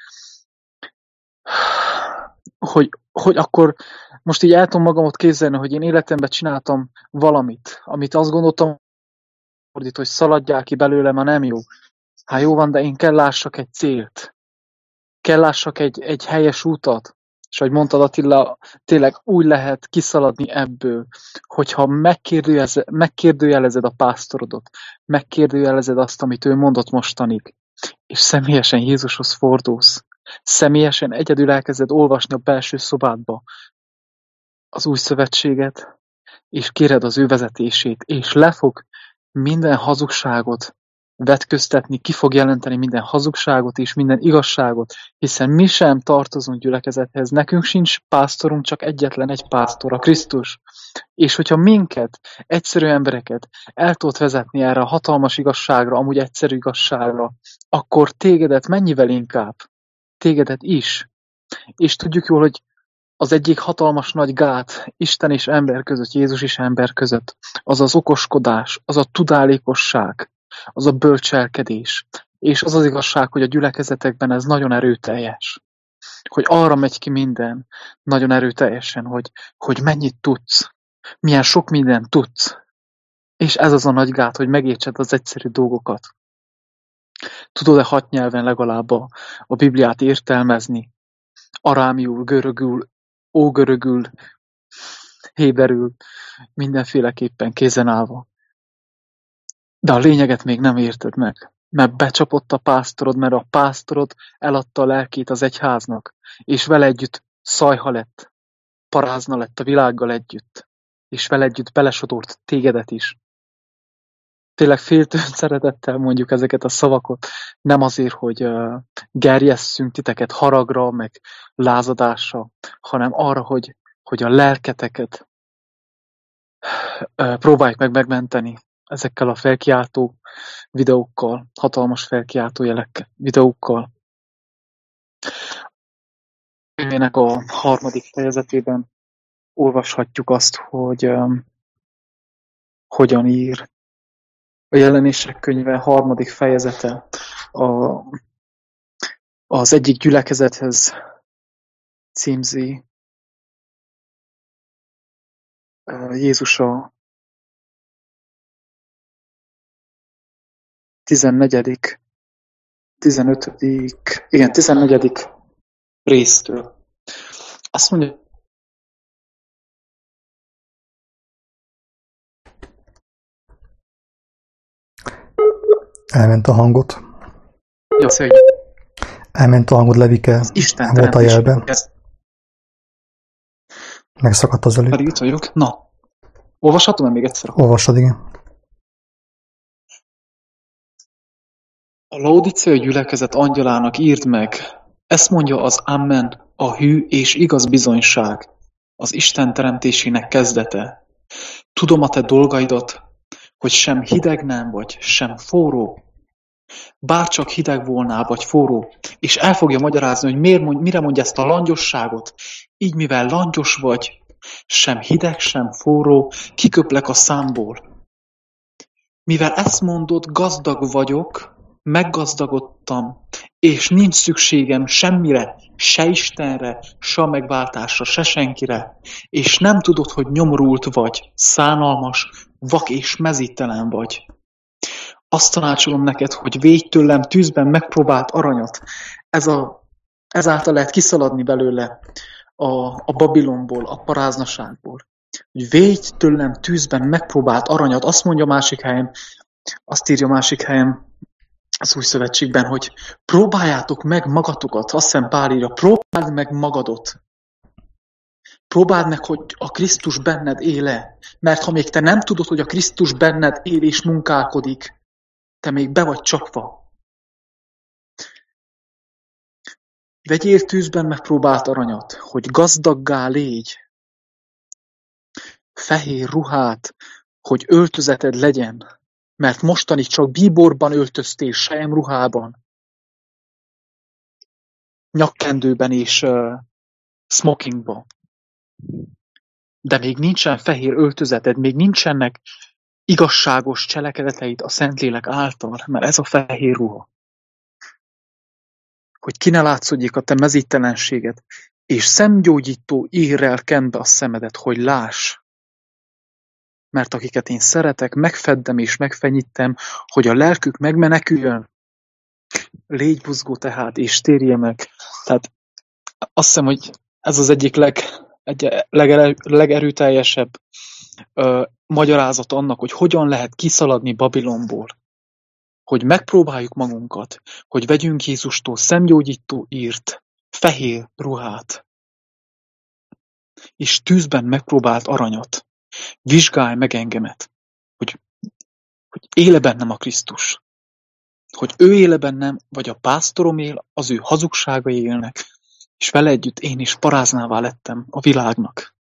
Hogy akkor most így el tudom magamot képzelni, hogy én életemben csináltam valamit, amit azt gondoltam, hogy szaladjál ki belőle, ma nem jó. Hát jó van, de én kell lássak egy célt. Kell lássak egy helyes útat. És ahogy mondtad, Attila, tényleg úgy lehet kiszaladni ebből, hogyha megkérdőjelezed a pásztorodot, megkérdőjelezed azt, amit ő mondott mostanig, és személyesen Jézushoz fordulsz, személyesen egyedül elkezded olvasni a belső szobádba az új szövetséget, és kéred az ő vezetését, és le fog minden hazugságot vetköztetni, ki fog jelenteni minden hazugságot és minden igazságot, hiszen mi sem tartozunk gyülekezethez, nekünk sincs pásztorunk, csak egyetlen egy pásztor, a Krisztus. És hogyha minket, egyszerű embereket el tudod vezetni erre a hatalmas igazságra, amúgy egyszerű igazságra, akkor tégedet mennyivel inkább? Tégedet is. És tudjuk jól, hogy az egyik hatalmas nagy gát Isten és ember között, Jézus és ember között, az az okoskodás, az a tudálékosság, az a bölcselkedés. És az az igazság, hogy a gyülekezetekben ez nagyon erőteljes. Hogy arra megy ki minden nagyon erőteljesen, hogy mennyit tudsz, milyen sok mindent tudsz. És ez az a nagy gát, hogy megértsed az egyszerű dolgokat. Tudod-e 6 nyelven legalább a Bibliát értelmezni? Arámiul, görögül, ógörögül, héberül, mindenféleképpen kézen állva. De a lényeget még nem érted meg, mert becsapott a pásztorod, mert a pásztorod eladta a lelkét az egyháznak, és vele együtt szajha lett, parázna lett a világgal együtt, és vele együtt belesodort tégedet is. Tényleg féltőn szeretettel mondjuk ezeket a szavakat, nem azért, hogy gerjesszünk titeket haragra, meg lázadásra, hanem arra, hogy a lelketeket próbáljuk meg megmenteni ezekkel a felkiáltó videókkal, hatalmas felkiáltó jelek videókkal. Ennek a 3. fejezetében olvashatjuk azt, hogy hogyan ír. A Jelenések könyve 3. fejezete az egyik gyülekezethez címzi Jézus a 14. résztől. Azt mondja, elment a hangot. Elment a hangot, Levike. Isten volt a jelben. Megszakadt az előtt. Pedig itt vagyok. Na, olvashatom-e még egyszer? Olvassad, igen. A Laodicei gyülekezet angyalának írd meg, ezt mondja az Amen, a hű és igaz bizonyság, az Isten teremtésének kezdete. Tudom a te dolgaidat, hogy sem hideg nem vagy, sem forró. Bárcsak hideg volnál, vagy forró, és el fogja magyarázni, hogy mire mondja ezt a langyosságot. Így mivel langyos vagy, sem hideg, sem forró, kiköplek a számból. Mivel ezt mondod, gazdag vagyok, meggazdagodtam, és nincs szükségem semmire, se Istenre, se megváltásra, se senkire, és nem tudod, hogy nyomorult vagy, szánalmas, vak és mezítelen vagy. Azt tanácsolom neked, hogy védj tőlem tűzben megpróbált aranyat. Ezáltal lehet kiszaladni belőle a Babilonból, a paráznaságból. Hogy védj tőlem tűzben megpróbált aranyat. Azt mondja másik helyen, azt írja másik helyen az Új Szövetségben, hogy próbáljátok meg magatokat. Azt hiszem Pál írja, próbáld meg magadot. Próbáld meg, hogy a Krisztus benned éle. Mert ha még te nem tudod, hogy a Krisztus benned él és munkálkodik, te még be vagy csapva. Vegyél tűzben megpróbált aranyat, hogy gazdaggá légy. Fehér ruhát, hogy öltözeted legyen. mert mostanig csak bíborban öltöztél, selyemruhában, nyakkendőben és smokingban. De még nincsen fehér öltözeted, még nincsenek igazságos cselekedeteid a Szentlélek által, mert ez a fehér ruha. Hogy ki ne látszódjék a te mezítelenséged, és szemgyógyító írrel kend be a szemedet, hogy láss. Mert akiket én szeretek, megfeddem és megfenyítem, hogy a lelkük megmeneküljön. Légy buzgó tehát, és térje meg. Tehát azt hiszem, hogy ez az egyik legerőteljesebb magyarázat annak, hogy hogyan lehet kiszaladni Babilonból. Hogy megpróbáljuk magunkat, hogy vegyünk Jézustól szemgyógyító írt, fehér ruhát, és tűzben megpróbált aranyat. Vizsgálj meg engemet, hogy éle bennem a Krisztus. Hogy ő éle bennem, vagy a pásztorom él, az ő hazugságai élnek, és vele együtt én is paráznává lettem a világnak.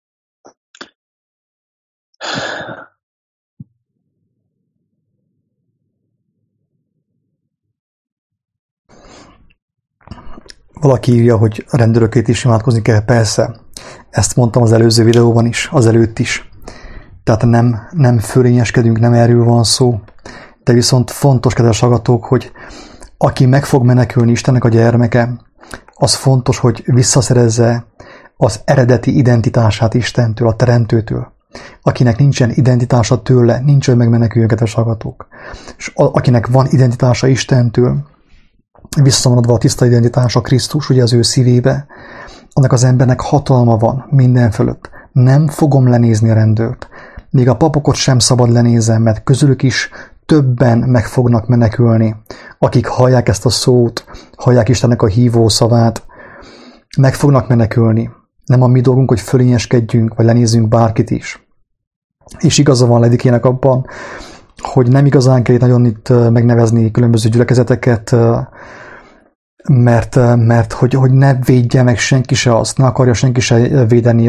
Valaki írja, hogy a rendőrökért is imádkozni kell, persze. Ezt mondtam az előző videóban is, az előtt is. Tehát nem fölényeskedünk, nem erről van szó. De viszont fontos, kedves hallgatók, hogy aki meg fog menekülni Istennek a gyermeke, az fontos, hogy visszaszerezze az eredeti identitását Istentől, a Teremtőtől. Akinek nincsen identitása tőle, nincs olyan megmenekülő, kedves hallgatók. És akinek van identitása Istentől, visszamaradva a tiszta identitása Krisztus, ugye az ő szívébe, annak az embernek hatalma van minden fölött. Nem fogom lenézni a rendőrt. Még a papokat sem szabad lenézem, mert közülük is többen meg fognak menekülni, akik hallják ezt a szót, hallják Istennek a hívó szavát, meg fognak menekülni. Nem a mi dolgunk, hogy fölényeskedjünk, vagy lenézzünk bárkit is. És igaza van Ledikének abban, hogy nem igazán kell nagyon itt megnevezni különböző gyülekezeteket, mert hogy ne védje meg senki se azt, ne akarja senki se védeni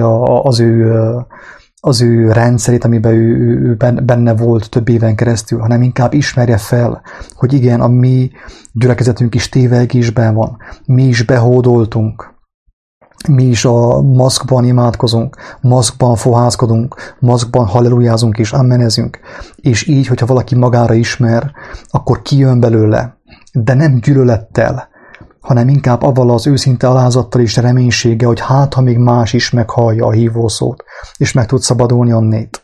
az ő rendszerét, amiben ő benne volt több éven keresztül, hanem inkább ismerje fel, hogy igen, a mi gyülekezetünk is tévegésben van, mi is behódoltunk, mi is a maszkban imádkozunk, maszkban fohászkodunk, maszkban hallelujázunk és ammenezünk, és így, hogyha valaki magára ismer, akkor kijön belőle, de nem gyűlölettel, hanem inkább avval az őszinte alázattal és reménységgel, hogy hát, ha még más is meghallja a hívószót, és meg tud szabadulni onnét.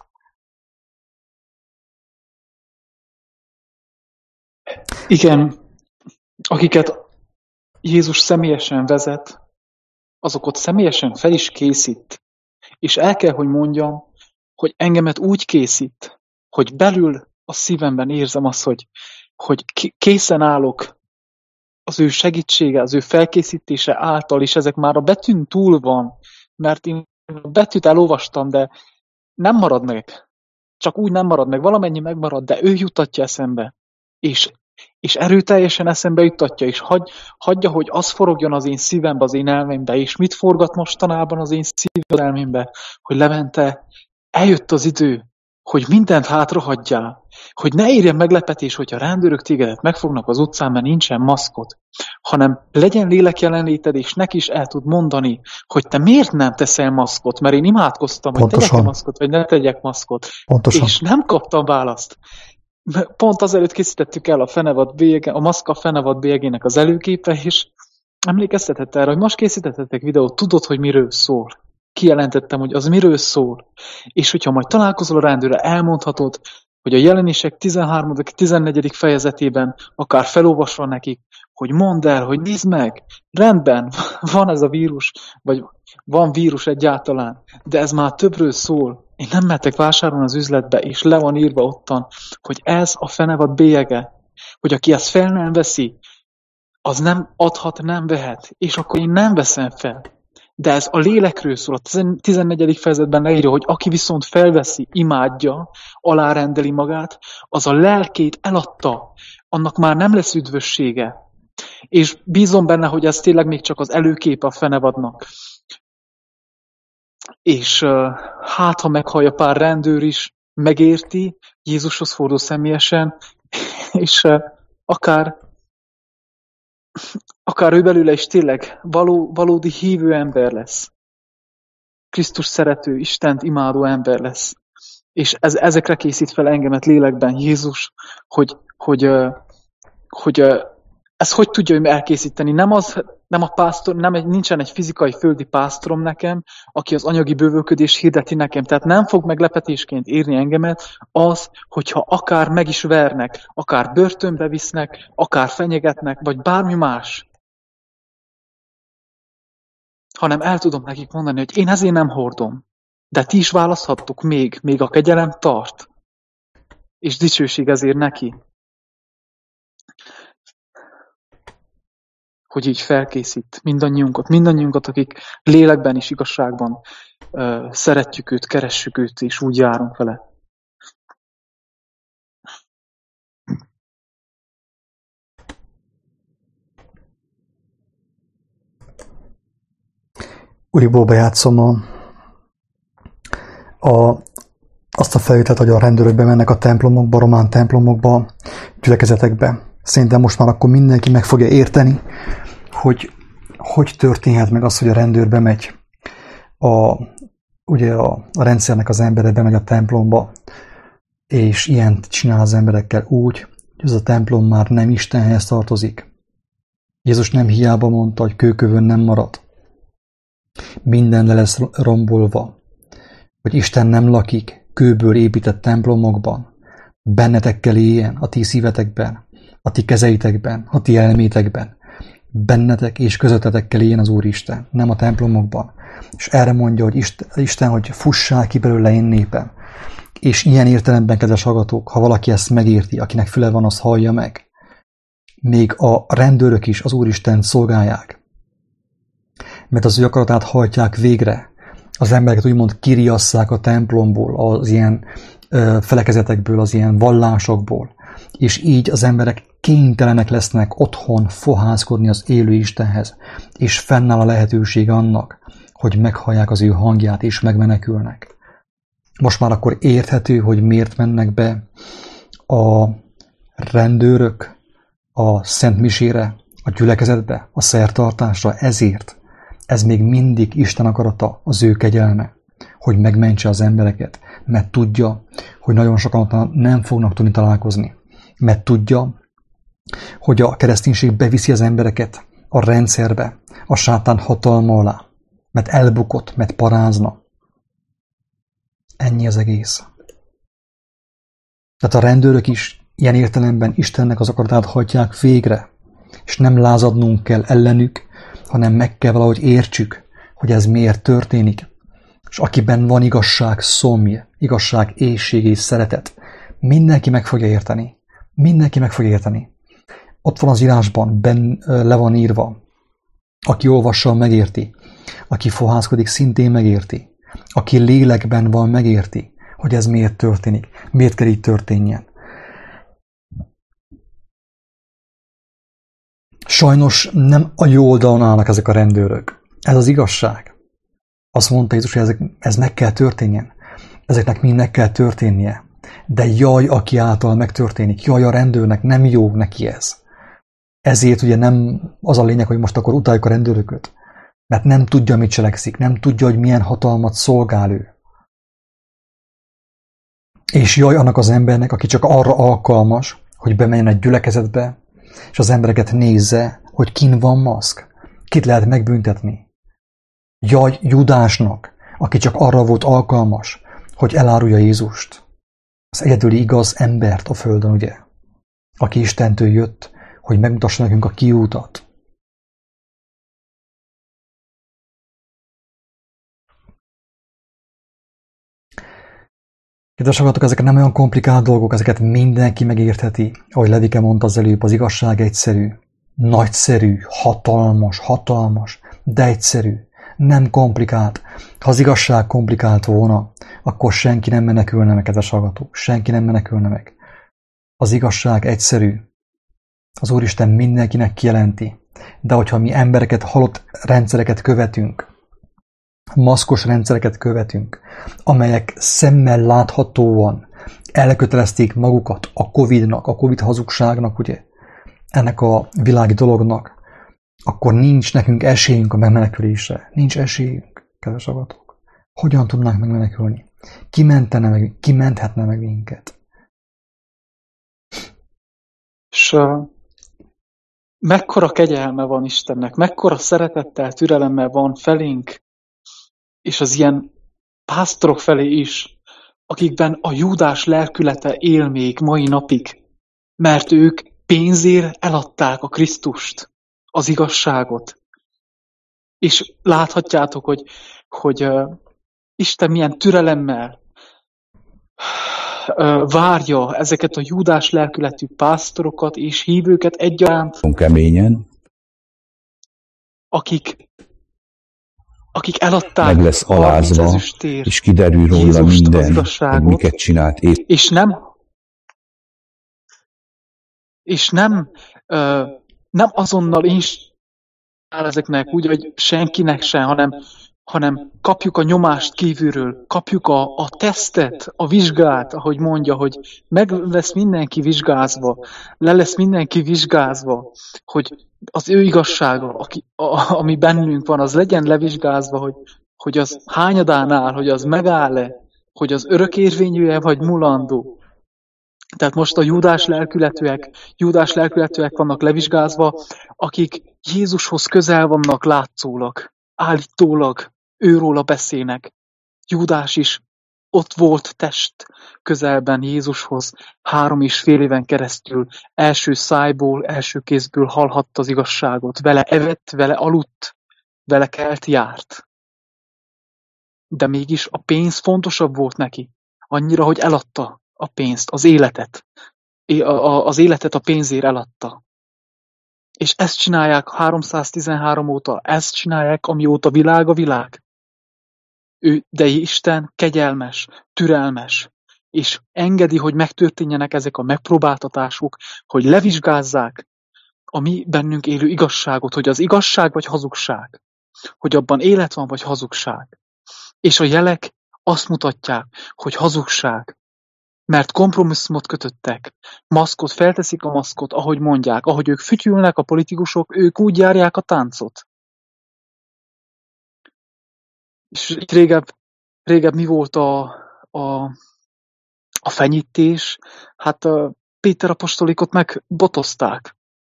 Igen, akiket Jézus személyesen vezet, azokat személyesen fel is készít. És el kell, hogy mondjam, hogy engemet úgy készít, hogy belül a szívemben érzem azt, hogy készen állok az ő segítsége, az ő felkészítése által, és ezek már a betűn túl van, mert én a betűt elolvastam, de nem marad meg. Csak úgy nem marad meg, valamennyi megmarad, de ő jutatja eszembe. És erőteljesen eszembe jutatja, és hagyja, hogy az forogjon az én szívembe, az én elmémbe, és mit forgat mostanában az én szívembe, elmémbe, hogy Levente, eljött az idő, hogy mindent hátrahagyjál, hogy ne érjen meglepetés, hogyha rendőrök tégedet megfognak az utcán, mert nincsen maszkod, hanem legyen lélek jelenléted, és neki is el tud mondani, hogy te miért nem teszel maszkot, mert én imádkoztam, hogy tegyek maszkot, vagy ne tegyek maszkot, Pontosan. És nem kaptam választ. Pont azelőtt készítettük el a maszka fenevad bélyegének az előképe, és emlékeztetett erre, hogy most készítettetek videót, tudod, hogy miről szól. Kijelentettem, hogy az miről szól. És hogyha majd találkozol a rendőrrel, elmondhatod, hogy a Jelenések 13. 14. fejezetében akár felolvasva nekik, hogy mondd el, hogy nézd meg, rendben, van ez a vírus, vagy van vírus egyáltalán, de ez már többről szól. Én nem mehetek vásárolni az üzletbe, és le van írva ottan, hogy ez a fenevad bélyege, hogy aki ezt fel nem veszi, az nem adhat, nem vehet, és akkor én nem veszem fel. De ez a lélekről szól, a 14. fejezetben leírja, hogy aki viszont felveszi, imádja, alárendeli magát, az a lelkét eladta, annak már nem lesz üdvössége. És bízom benne, hogy ez tényleg még csak az előképe a fenevadnak. És hát, ha meghallja pár rendőr is, megérti, Jézushoz fordul személyesen, és akár ő belőle is tényleg valódi hívő ember lesz. Krisztus szerető, Istent imádó ember lesz. És ezekre készít fel engemet lélekben Jézus, hogy ezt hogy tudja ő elkészíteni? Nem a pásztor, nincsen egy fizikai földi pásztorom nekem, aki az anyagi bővölködést hirdeti nekem. Tehát nem fog meglepetésként érni engemet az, hogyha akár meg is vernek, akár börtönbe visznek, akár fenyegetnek, vagy bármi más. Hanem el tudom nekik mondani, hogy én ezért nem hordom. De ti is választhattok még a kegyelem tart. És dicsőség ezért neki. Hogy így felkészít mindannyiunkat, akik lélekben és igazságban szeretjük őt, keressük őt, és úgy járunk vele. Uriból bejátszom azt a felvételt, hogy a rendőrök bemennek a templomokba, a román templomokba, gyülekezetekbe. Szerintem most már akkor mindenki meg fogja érteni, hogy történhet meg az, hogy a rendőr bemegy, ugye a rendszernek az embere bemegy a templomba, és ilyen csinál az emberekkel úgy, hogy ez a templom már nem Istenhez tartozik. Jézus nem hiába mondta, hogy kőkövön nem marad. Minden le lesz rombolva, hogy Isten nem lakik kőből épített templomokban, bennetek kell éljen a ti szívetekben, a ti kezeitekben, a ti elmétekben, bennetek és közöttetek kell éljen az Úristen, nem a templomokban. És erre mondja, hogy Isten, hogy fussál ki belőle én népem. És ilyen értelemben, kedves hallgatók, ha valaki ezt megérti, akinek füle van, az hallja meg. Még a rendőrök is az Úristen szolgálják. Mert az ő akaratát hajtják végre. Az embereket úgymond kiriasszák a templomból, az ilyen felekezetekből, az ilyen vallásokból. És így az emberek kénytelenek lesznek otthon fohászkodni az élő Istenhez. És fennáll a lehetőség annak, hogy meghallják az ő hangját és megmenekülnek. Most már akkor érthető, hogy miért mennek be a rendőrök a Szent Misére, a gyülekezetbe, a szertartásra, ezért. Ez még mindig Isten akarata, az ő kegyelme, hogy megmentse az embereket, mert tudja, hogy nagyon sokan nem fognak tudni találkozni, mert tudja, hogy a kereszténység beviszi az embereket a rendszerbe, a sátán hatalma alá, mert elbukott, mert parázna. Ennyi az egész. Tehát a rendőrök is ilyen értelemben Istennek az akaratát hajtják végre, és nem lázadnunk kell ellenük, hanem meg kell valahogy értsük, hogy ez miért történik. És akiben van igazság szomj, igazság éhség és szeretet, mindenki meg fogja érteni. Mindenki meg fogja érteni. Ott van az írásban, le van írva. Aki olvassa, megérti. Aki fohászkodik, szintén megérti. Aki lélekben van, megérti, hogy ez miért történik. Miért kell így történjen. Sajnos nem a jó oldalon állnak ezek a rendőrök. Ez az igazság. Azt mondta Jézus, hogy ez meg kell történjen. Ezeknek mind meg kell történnie. De jaj, aki által megtörténik. Jaj, a rendőrnek nem jó neki ez. Ezért ugye nem az a lényeg, hogy most akkor utáljuk a rendőröket. Mert nem tudja, mit cselekszik. Nem tudja, hogy milyen hatalmat szolgál ő. És jaj annak az embernek, aki csak arra alkalmas, hogy bemenjen egy gyülekezetbe, és az embereket nézze, hogy kin van maszk. Kit lehet megbüntetni? Jaj Judásnak, aki csak arra volt alkalmas, hogy elárulja Jézust. Az egyedüli igaz embert a földön, ugye? Aki Istentől jött, hogy megmutassa nekünk a kiútat. Kedves hallgatók, ezek nem olyan komplikált dolgok, ezeket mindenki megértheti. Ahogy Levike mondta az előbb, az igazság egyszerű, nagyszerű, hatalmas, de egyszerű, nem komplikált. Ha az igazság komplikált volna, akkor senki nem menekülne meg, kedves hallgatók, senki nem menekülne meg. Az igazság egyszerű. Az Úristen mindenkinek kijelenti. De hogyha mi embereket, halott rendszereket követünk, maszkos rendszereket követünk, amelyek szemmel láthatóan elkötelezték magukat a Covid-nak, a Covid hazugságnak, ugye, ennek a világi dolognak, akkor nincs nekünk esélyünk a megmenekülésre. Nincs esélyünk, kedves hallgatók. Hogyan tudnánk megmenekülni? Ki menthetne meg minket? És mekkora kegyelme van Istennek, mekkora szeretettel, türelemmel van felénk, és az ilyen pásztorok felé is, akikben a Júdás lelkülete él még mai napig, mert ők pénzért eladták a Krisztust, az igazságot. És láthatjátok, hogy Isten milyen türelemmel várja ezeket a Júdás lelkületű pásztorokat és hívőket egyaránt, keményen, akik eladták meg lesz alázva, és kiderül róla minden, hogy miket csinált. És nem azonnal ezeknek úgy, hogy senkinek sem, hanem kapjuk a nyomást kívülről, kapjuk a tesztet, a vizsgát, ahogy mondja, hogy meg lesz mindenki vizsgázva, le lesz mindenki vizsgázva, hogy az ő igazsága, ami bennünk van, az legyen levizsgázva, hogy az hányadán áll, hogy az megáll-e, hogy az örökérvényű-e, vagy mulandó. Tehát most a Júdás lelkületűek vannak levizsgázva, akik Jézushoz közel vannak látszólag, állítólag őróla beszélnek. Júdás is ott volt test közelben Jézushoz, 3,5 éven keresztül első szájból, első kézből hallhatta az igazságot. Vele evett, vele aludt, vele kelt, járt. De mégis a pénz fontosabb volt neki. Annyira, hogy eladta a pénzt, az életet. Az életet a pénzért eladta. És ezt csinálják 313 óta, ezt csinálják, amióta világ a világ. De Isten kegyelmes, türelmes, és engedi, hogy megtörténjenek ezek a megpróbáltatások, hogy levizsgázzák a mi bennünk élő igazságot, hogy az igazság vagy hazugság, hogy abban élet van vagy hazugság. És a jelek azt mutatják, hogy hazugság, mert kompromisszumot kötöttek, maszkot, felteszik a maszkot, ahogy mondják, ahogy ők fütyülnek a politikusok, ők úgy járják a táncot. És itt régebb mi volt a fenyítés? Hát Péter apostolikot megbotozták.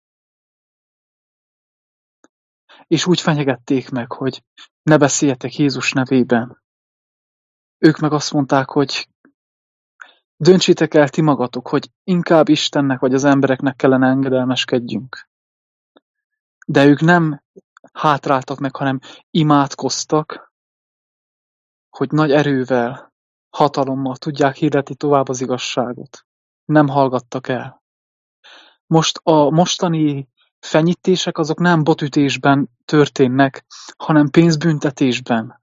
És úgy fenyegették meg, hogy ne beszéljetek Jézus nevében. Ők meg azt mondták, hogy döntsétek el ti magatok, hogy inkább Istennek vagy az embereknek kellene engedelmeskedjünk. De ők nem hátráltak meg, hanem imádkoztak, hogy nagy erővel, hatalommal tudják hirdetni tovább az igazságot. Nem hallgattak el. Most a mostani fenyítések azok nem botütésben történnek, hanem pénzbüntetésben.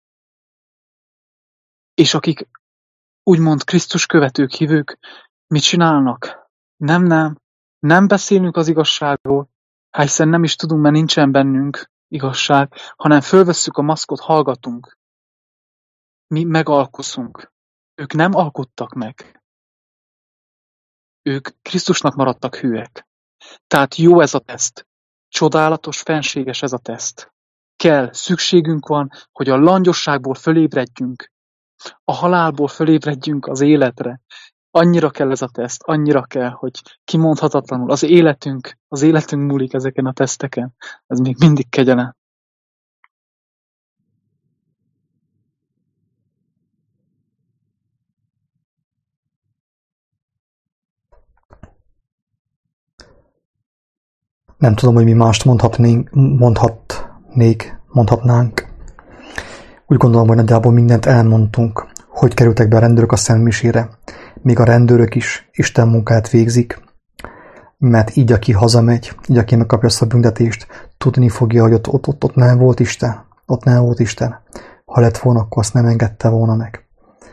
És akik úgymond Krisztus követők, hívők, mit csinálnak? Nem beszélünk az igazságról, hiszen nem is tudunk, mert nincsen bennünk igazság, hanem fölvesszük a maszkot, hallgatunk. Mi megalkuszunk. Ők nem alkuttak meg. Ők Krisztusnak maradtak hűek. Tehát jó ez a teszt. Csodálatos, fenséges ez a teszt. Szükségünk van, hogy a langyosságból fölébredjünk. A halálból fölébredjünk az életre. Annyira kell ez a teszt, annyira kell, hogy kimondhatatlanul az életünk múlik ezeken a teszteken. Ez még mindig kegyelem. Nem tudom, hogy mi mást mondhatnánk. Úgy gondolom, hogy nagyjából mindent elmondtunk, hogy kerültek be a rendőrök a szentmisére. Még a rendőrök is Isten munkát végzik, mert így, aki hazamegy, így, aki megkapja azt a büntetést, tudni fogja, hogy ott nem volt Isten. Ott nem volt Isten. Ha lett volna, akkor azt nem engedte volna meg.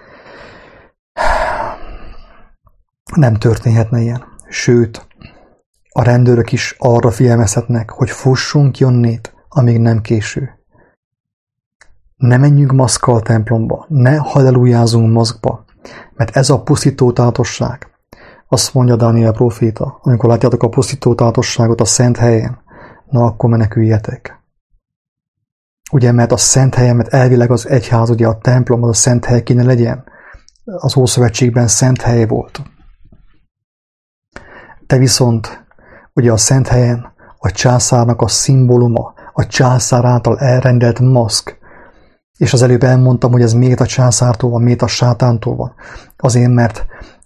Nem történhetne ilyen. Sőt, a rendőrök is arra figyelmezhetnek, hogy fussunk jonnét, amíg nem késő. Ne menjünk maszkkal a templomba, ne hallelujázunk maszkba, Mert ez a pusztító tátosság, azt mondja Dániel próféta, amikor látjátok a pusztító tátosságot a szent helyen, na akkor meneküljetek. Ugye, mert a szent helyen, mert elvileg az egyház, ugye a templom, az a szent hely kéne legyen. Az Ószövetségben szent hely volt. De viszont ugye a szent helyen a császárnak a szimbóluma, a császár által elrendelt maszk, és az előbb elmondtam, hogy ez miért a császártól van, miért a sátántól van. Azért, mert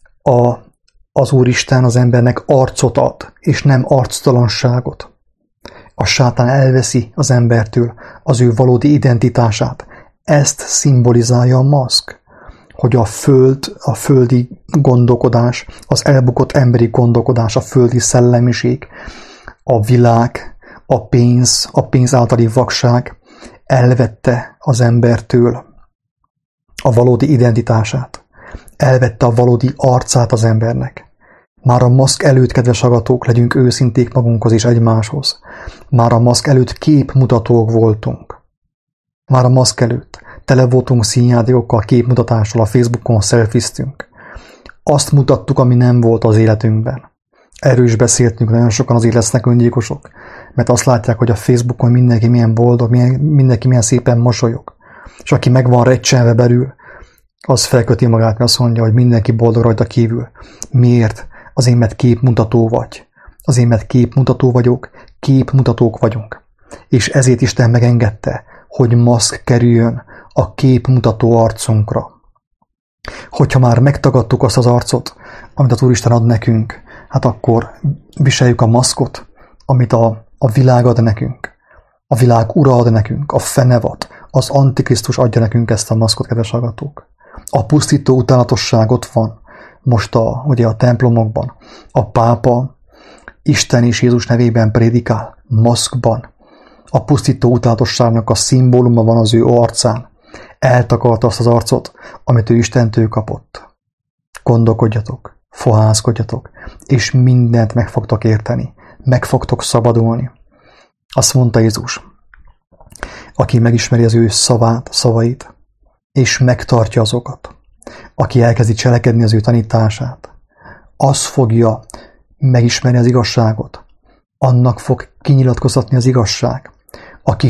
az Úristen az embernek arcot ad, és nem arctalanságot. A sátán elveszi az embertől az ő valódi identitását. Ezt szimbolizálja a maszk, hogy a földi gondolkodás, az elbukott emberi gondolkodás, a földi szellemiség, a világ, a pénz általi vakság elvette az embertől a valódi identitását. Elvette a valódi arcát az embernek. Már a maszk előtt, kedves hallgatók, legyünk őszinték magunkhoz és egymáshoz. Már a maszk előtt képmutatók voltunk. Már a maszk előtt tele voltunk színjátékokkal, képmutatással, a Facebookon selfiztünk. Azt mutattuk, ami nem volt az életünkben. Erről is beszéltünk, nagyon sokan azért lesznek öngyilkosok, mert azt látják, hogy a Facebookon mindenki milyen boldog, mindenki milyen szépen mosolyog. És aki meg van recsenve belül, az felköti magát, mert azt mondja, hogy mindenki boldog rajta kívül. Miért? Azért, mert képmutató vagy. Azért, mert képmutató vagyok, képmutatók vagyunk. És ezért Isten megengedte, hogy maszk kerüljön a képmutató arcunkra. Hogyha már megtagadtuk azt az arcot, amit az Úristen ad nekünk, hát akkor viseljük a maszkot, amit a világ ad nekünk. A világ ura ad nekünk, a fenevad, az Antikrisztus adja nekünk ezt a maszkot, kedves hallgatók. A pusztító utálatosság ott van most ugye a templomokban. A pápa Isten és Jézus nevében prédikál, maszkban. A pusztító utálatosságnak a szimbóluma van az ő arcán. Eltakarta azt az arcot, amit ő Istentől kapott. Gondolkodjatok, fohászkodjatok, és mindent meg fogtok érteni. Meg fogtok szabadulni. Azt mondta Jézus, aki megismeri az ő szavait, és megtartja azokat, aki elkezdi cselekedni az ő tanítását, az fogja megismerni az igazságot, annak fog kinyilatkoztatni az igazság, aki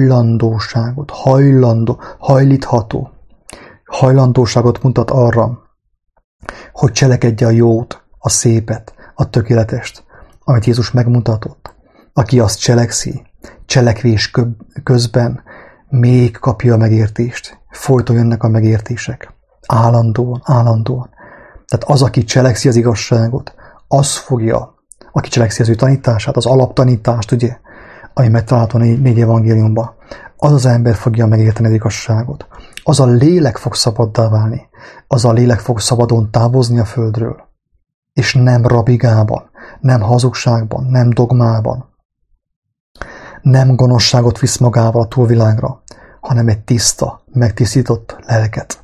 hajlandóságot mutat arra, hogy cselekedje a jót, a szépet, a tökéletest, amit Jézus megmutatott. Aki azt cselekszi, cselekvés közben még kapja a megértést. Folyton jönnek a megértések. Állandóan. Tehát az, aki cselekszi az igazságot, az fogja, aki cselekszi az ő tanítását, az alaptanítást, ugye, ami megtalálható a 4 evangéliumban, az az ember fogja megérteni az igazságot. Az a lélek fog szabaddá válni. Az a lélek fog szabadon távozni a földről. És nem rabigában, nem hazugságban, nem dogmában, nem gonoszságot visz magával a túlvilágra, hanem egy tiszta, megtisztított lelket.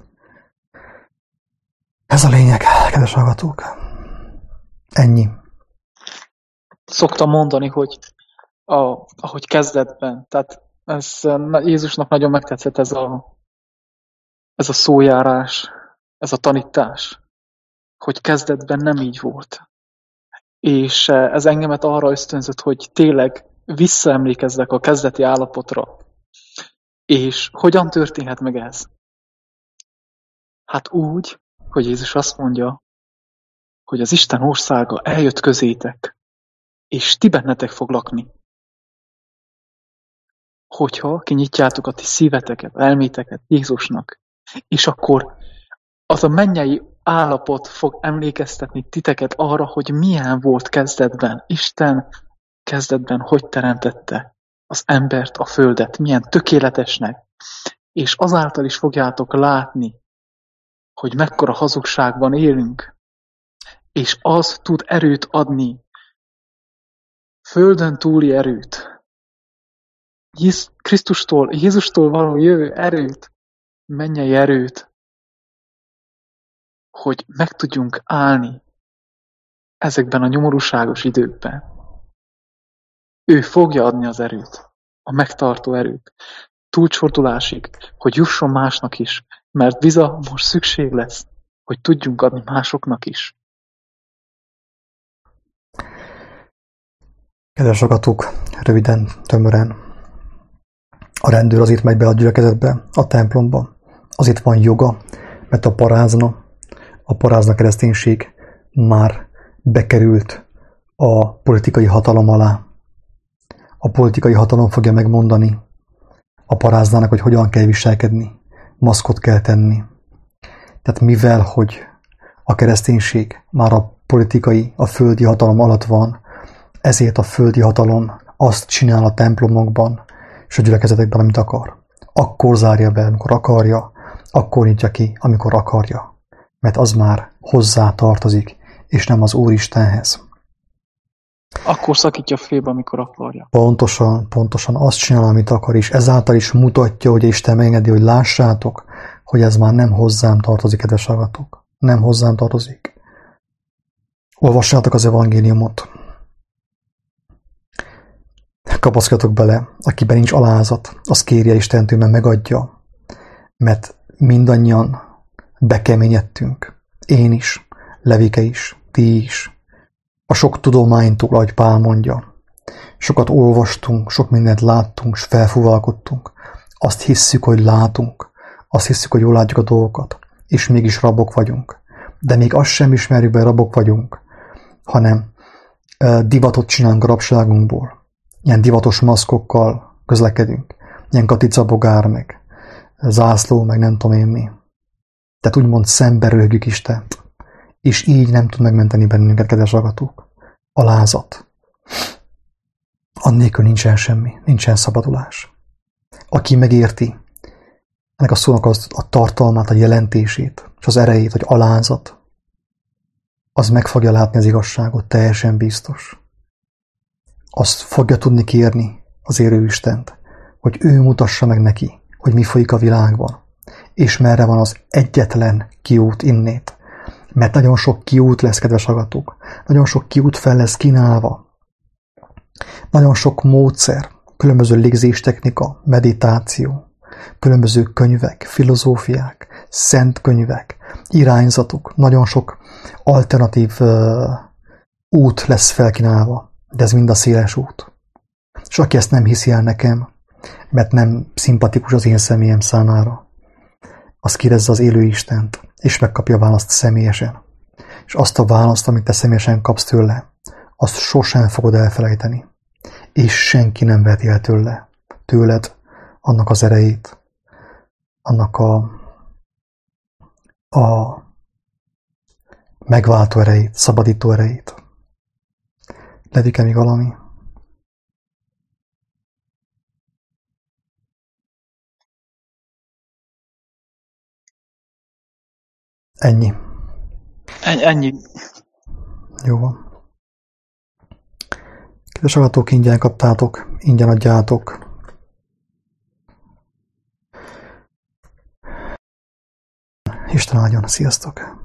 Ez a lényeg, kedves hallgatók. Ennyi. Szoktam mondani, hogy ahogy kezdetben, tehát ez Jézusnak nagyon megtetszett ez a szójárás, ez a tanítás, hogy kezdetben nem így volt. És ez engemet arra ösztönzött, hogy tényleg visszaemlékezzek a kezdeti állapotra. És hogyan történhet meg ez? Hát úgy, hogy Jézus azt mondja, hogy az Isten országa eljött közétek, és ti bennetek fog lakni. Hogyha kinyitjátok a ti szíveteket, elméteket Jézusnak, és akkor az a mennyei állapot fog emlékeztetni titeket arra, hogy milyen volt kezdetben. Isten kezdetben hogy teremtette az embert, a földet, milyen tökéletesnek, és azáltal is fogjátok látni, hogy mekkora hazugságban élünk, és az tud erőt adni, földön túli erőt, Jézustól való jövő erőt, mennyei erőt, hogy meg tudjunk állni ezekben a nyomorúságos időkben. Ő fogja adni az erőt, a megtartó erőt, túlcsordulásig, hogy jusson másnak is, mert most szükség lesz hogy tudjunk adni másoknak is. Kedves hallgatók, röviden, tömören. A rendőr azért megy be a gyülekezetbe, a templomba. Azért van joga, mert a parázna kereszténység már bekerült a politikai hatalom alá. A politikai hatalom fogja megmondani a paráznának, hogy hogyan kell viselkedni, maszkot kell tenni. Tehát mivel, hogy a kereszténység már a földi hatalom alatt van, ezért a földi hatalom azt csinál a templomokban és a gyülekezetekben, amit akar. Akkor zárja be, amikor akarja, akkor nyitja ki, amikor akarja. Mert az már hozzá tartozik, és nem az Úristenhez. Akkor szakítja félbe, amikor akarja. Pontosan azt csinál, amit akar, és ezáltal is mutatja, hogy Isten megengedi, hogy lássátok, hogy ez már nem hozzám tartozik, kedves hallgatók. Nem hozzám tartozik. Olvassátok az evangéliumot. Kapaszkodjatok bele, akiben nincs alázat, az kérje Istentől, mert megadja. Mert mindannyian bekeményedtünk. Én is, Levike is, ti is. A sok tudománytól, ahogy Pál mondja. Sokat olvastunk, sok mindent láttunk, és felfúvalkodtunk. Azt hisszük, hogy látunk. Azt hisszük, hogy jól látjuk a dolgokat. És mégis rabok vagyunk. De még azt sem ismerjük be, hogy rabok vagyunk, hanem divatot csinálunk a rabságunkból. Ilyen divatos maszkokkal közlekedünk. Ilyen katicabogár, meg zászló, meg nem tudom én mi. Tehát úgymond szembe röhögjük Istent. És így nem tud megmenteni bennünket, kedves hallgatók. Alázat. Annélkül nincsen semmi, nincsen szabadulás. Aki megérti ennek a szónak a tartalmát, a jelentését, és az erejét, hogy alázat, az meg fogja látni az igazságot, teljesen biztos. Azt fogja tudni kérni az élő Istent, hogy ő mutassa meg neki, hogy mi folyik a világban, és merre van az egyetlen kiút innét. Mert nagyon sok kiút lesz, kedves hallgatók. Nagyon sok kiút fel lesz kínálva. Nagyon sok módszer, különböző légzéstechnika, meditáció, különböző könyvek, filozófiák, szent könyvek, irányzatok, nagyon sok alternatív út lesz felkínálva, de ez mind a széles út. És aki ezt nem hiszi el nekem, mert nem szimpatikus az én személyem számára, az kérdezze az élő Istent, és megkapja a választ személyesen. És azt a választ, amit te személyesen kapsz tőle, azt sosem fogod elfelejteni. És senki nem veheti el tőled annak az erejét, annak a megváltó erejét, szabadító erejét. Levike még valami? Ennyi. Ennyi. Jó van. Kedves hallgatók, ingyen kaptátok, ingyen adjátok. Isten áldjon, sziasztok!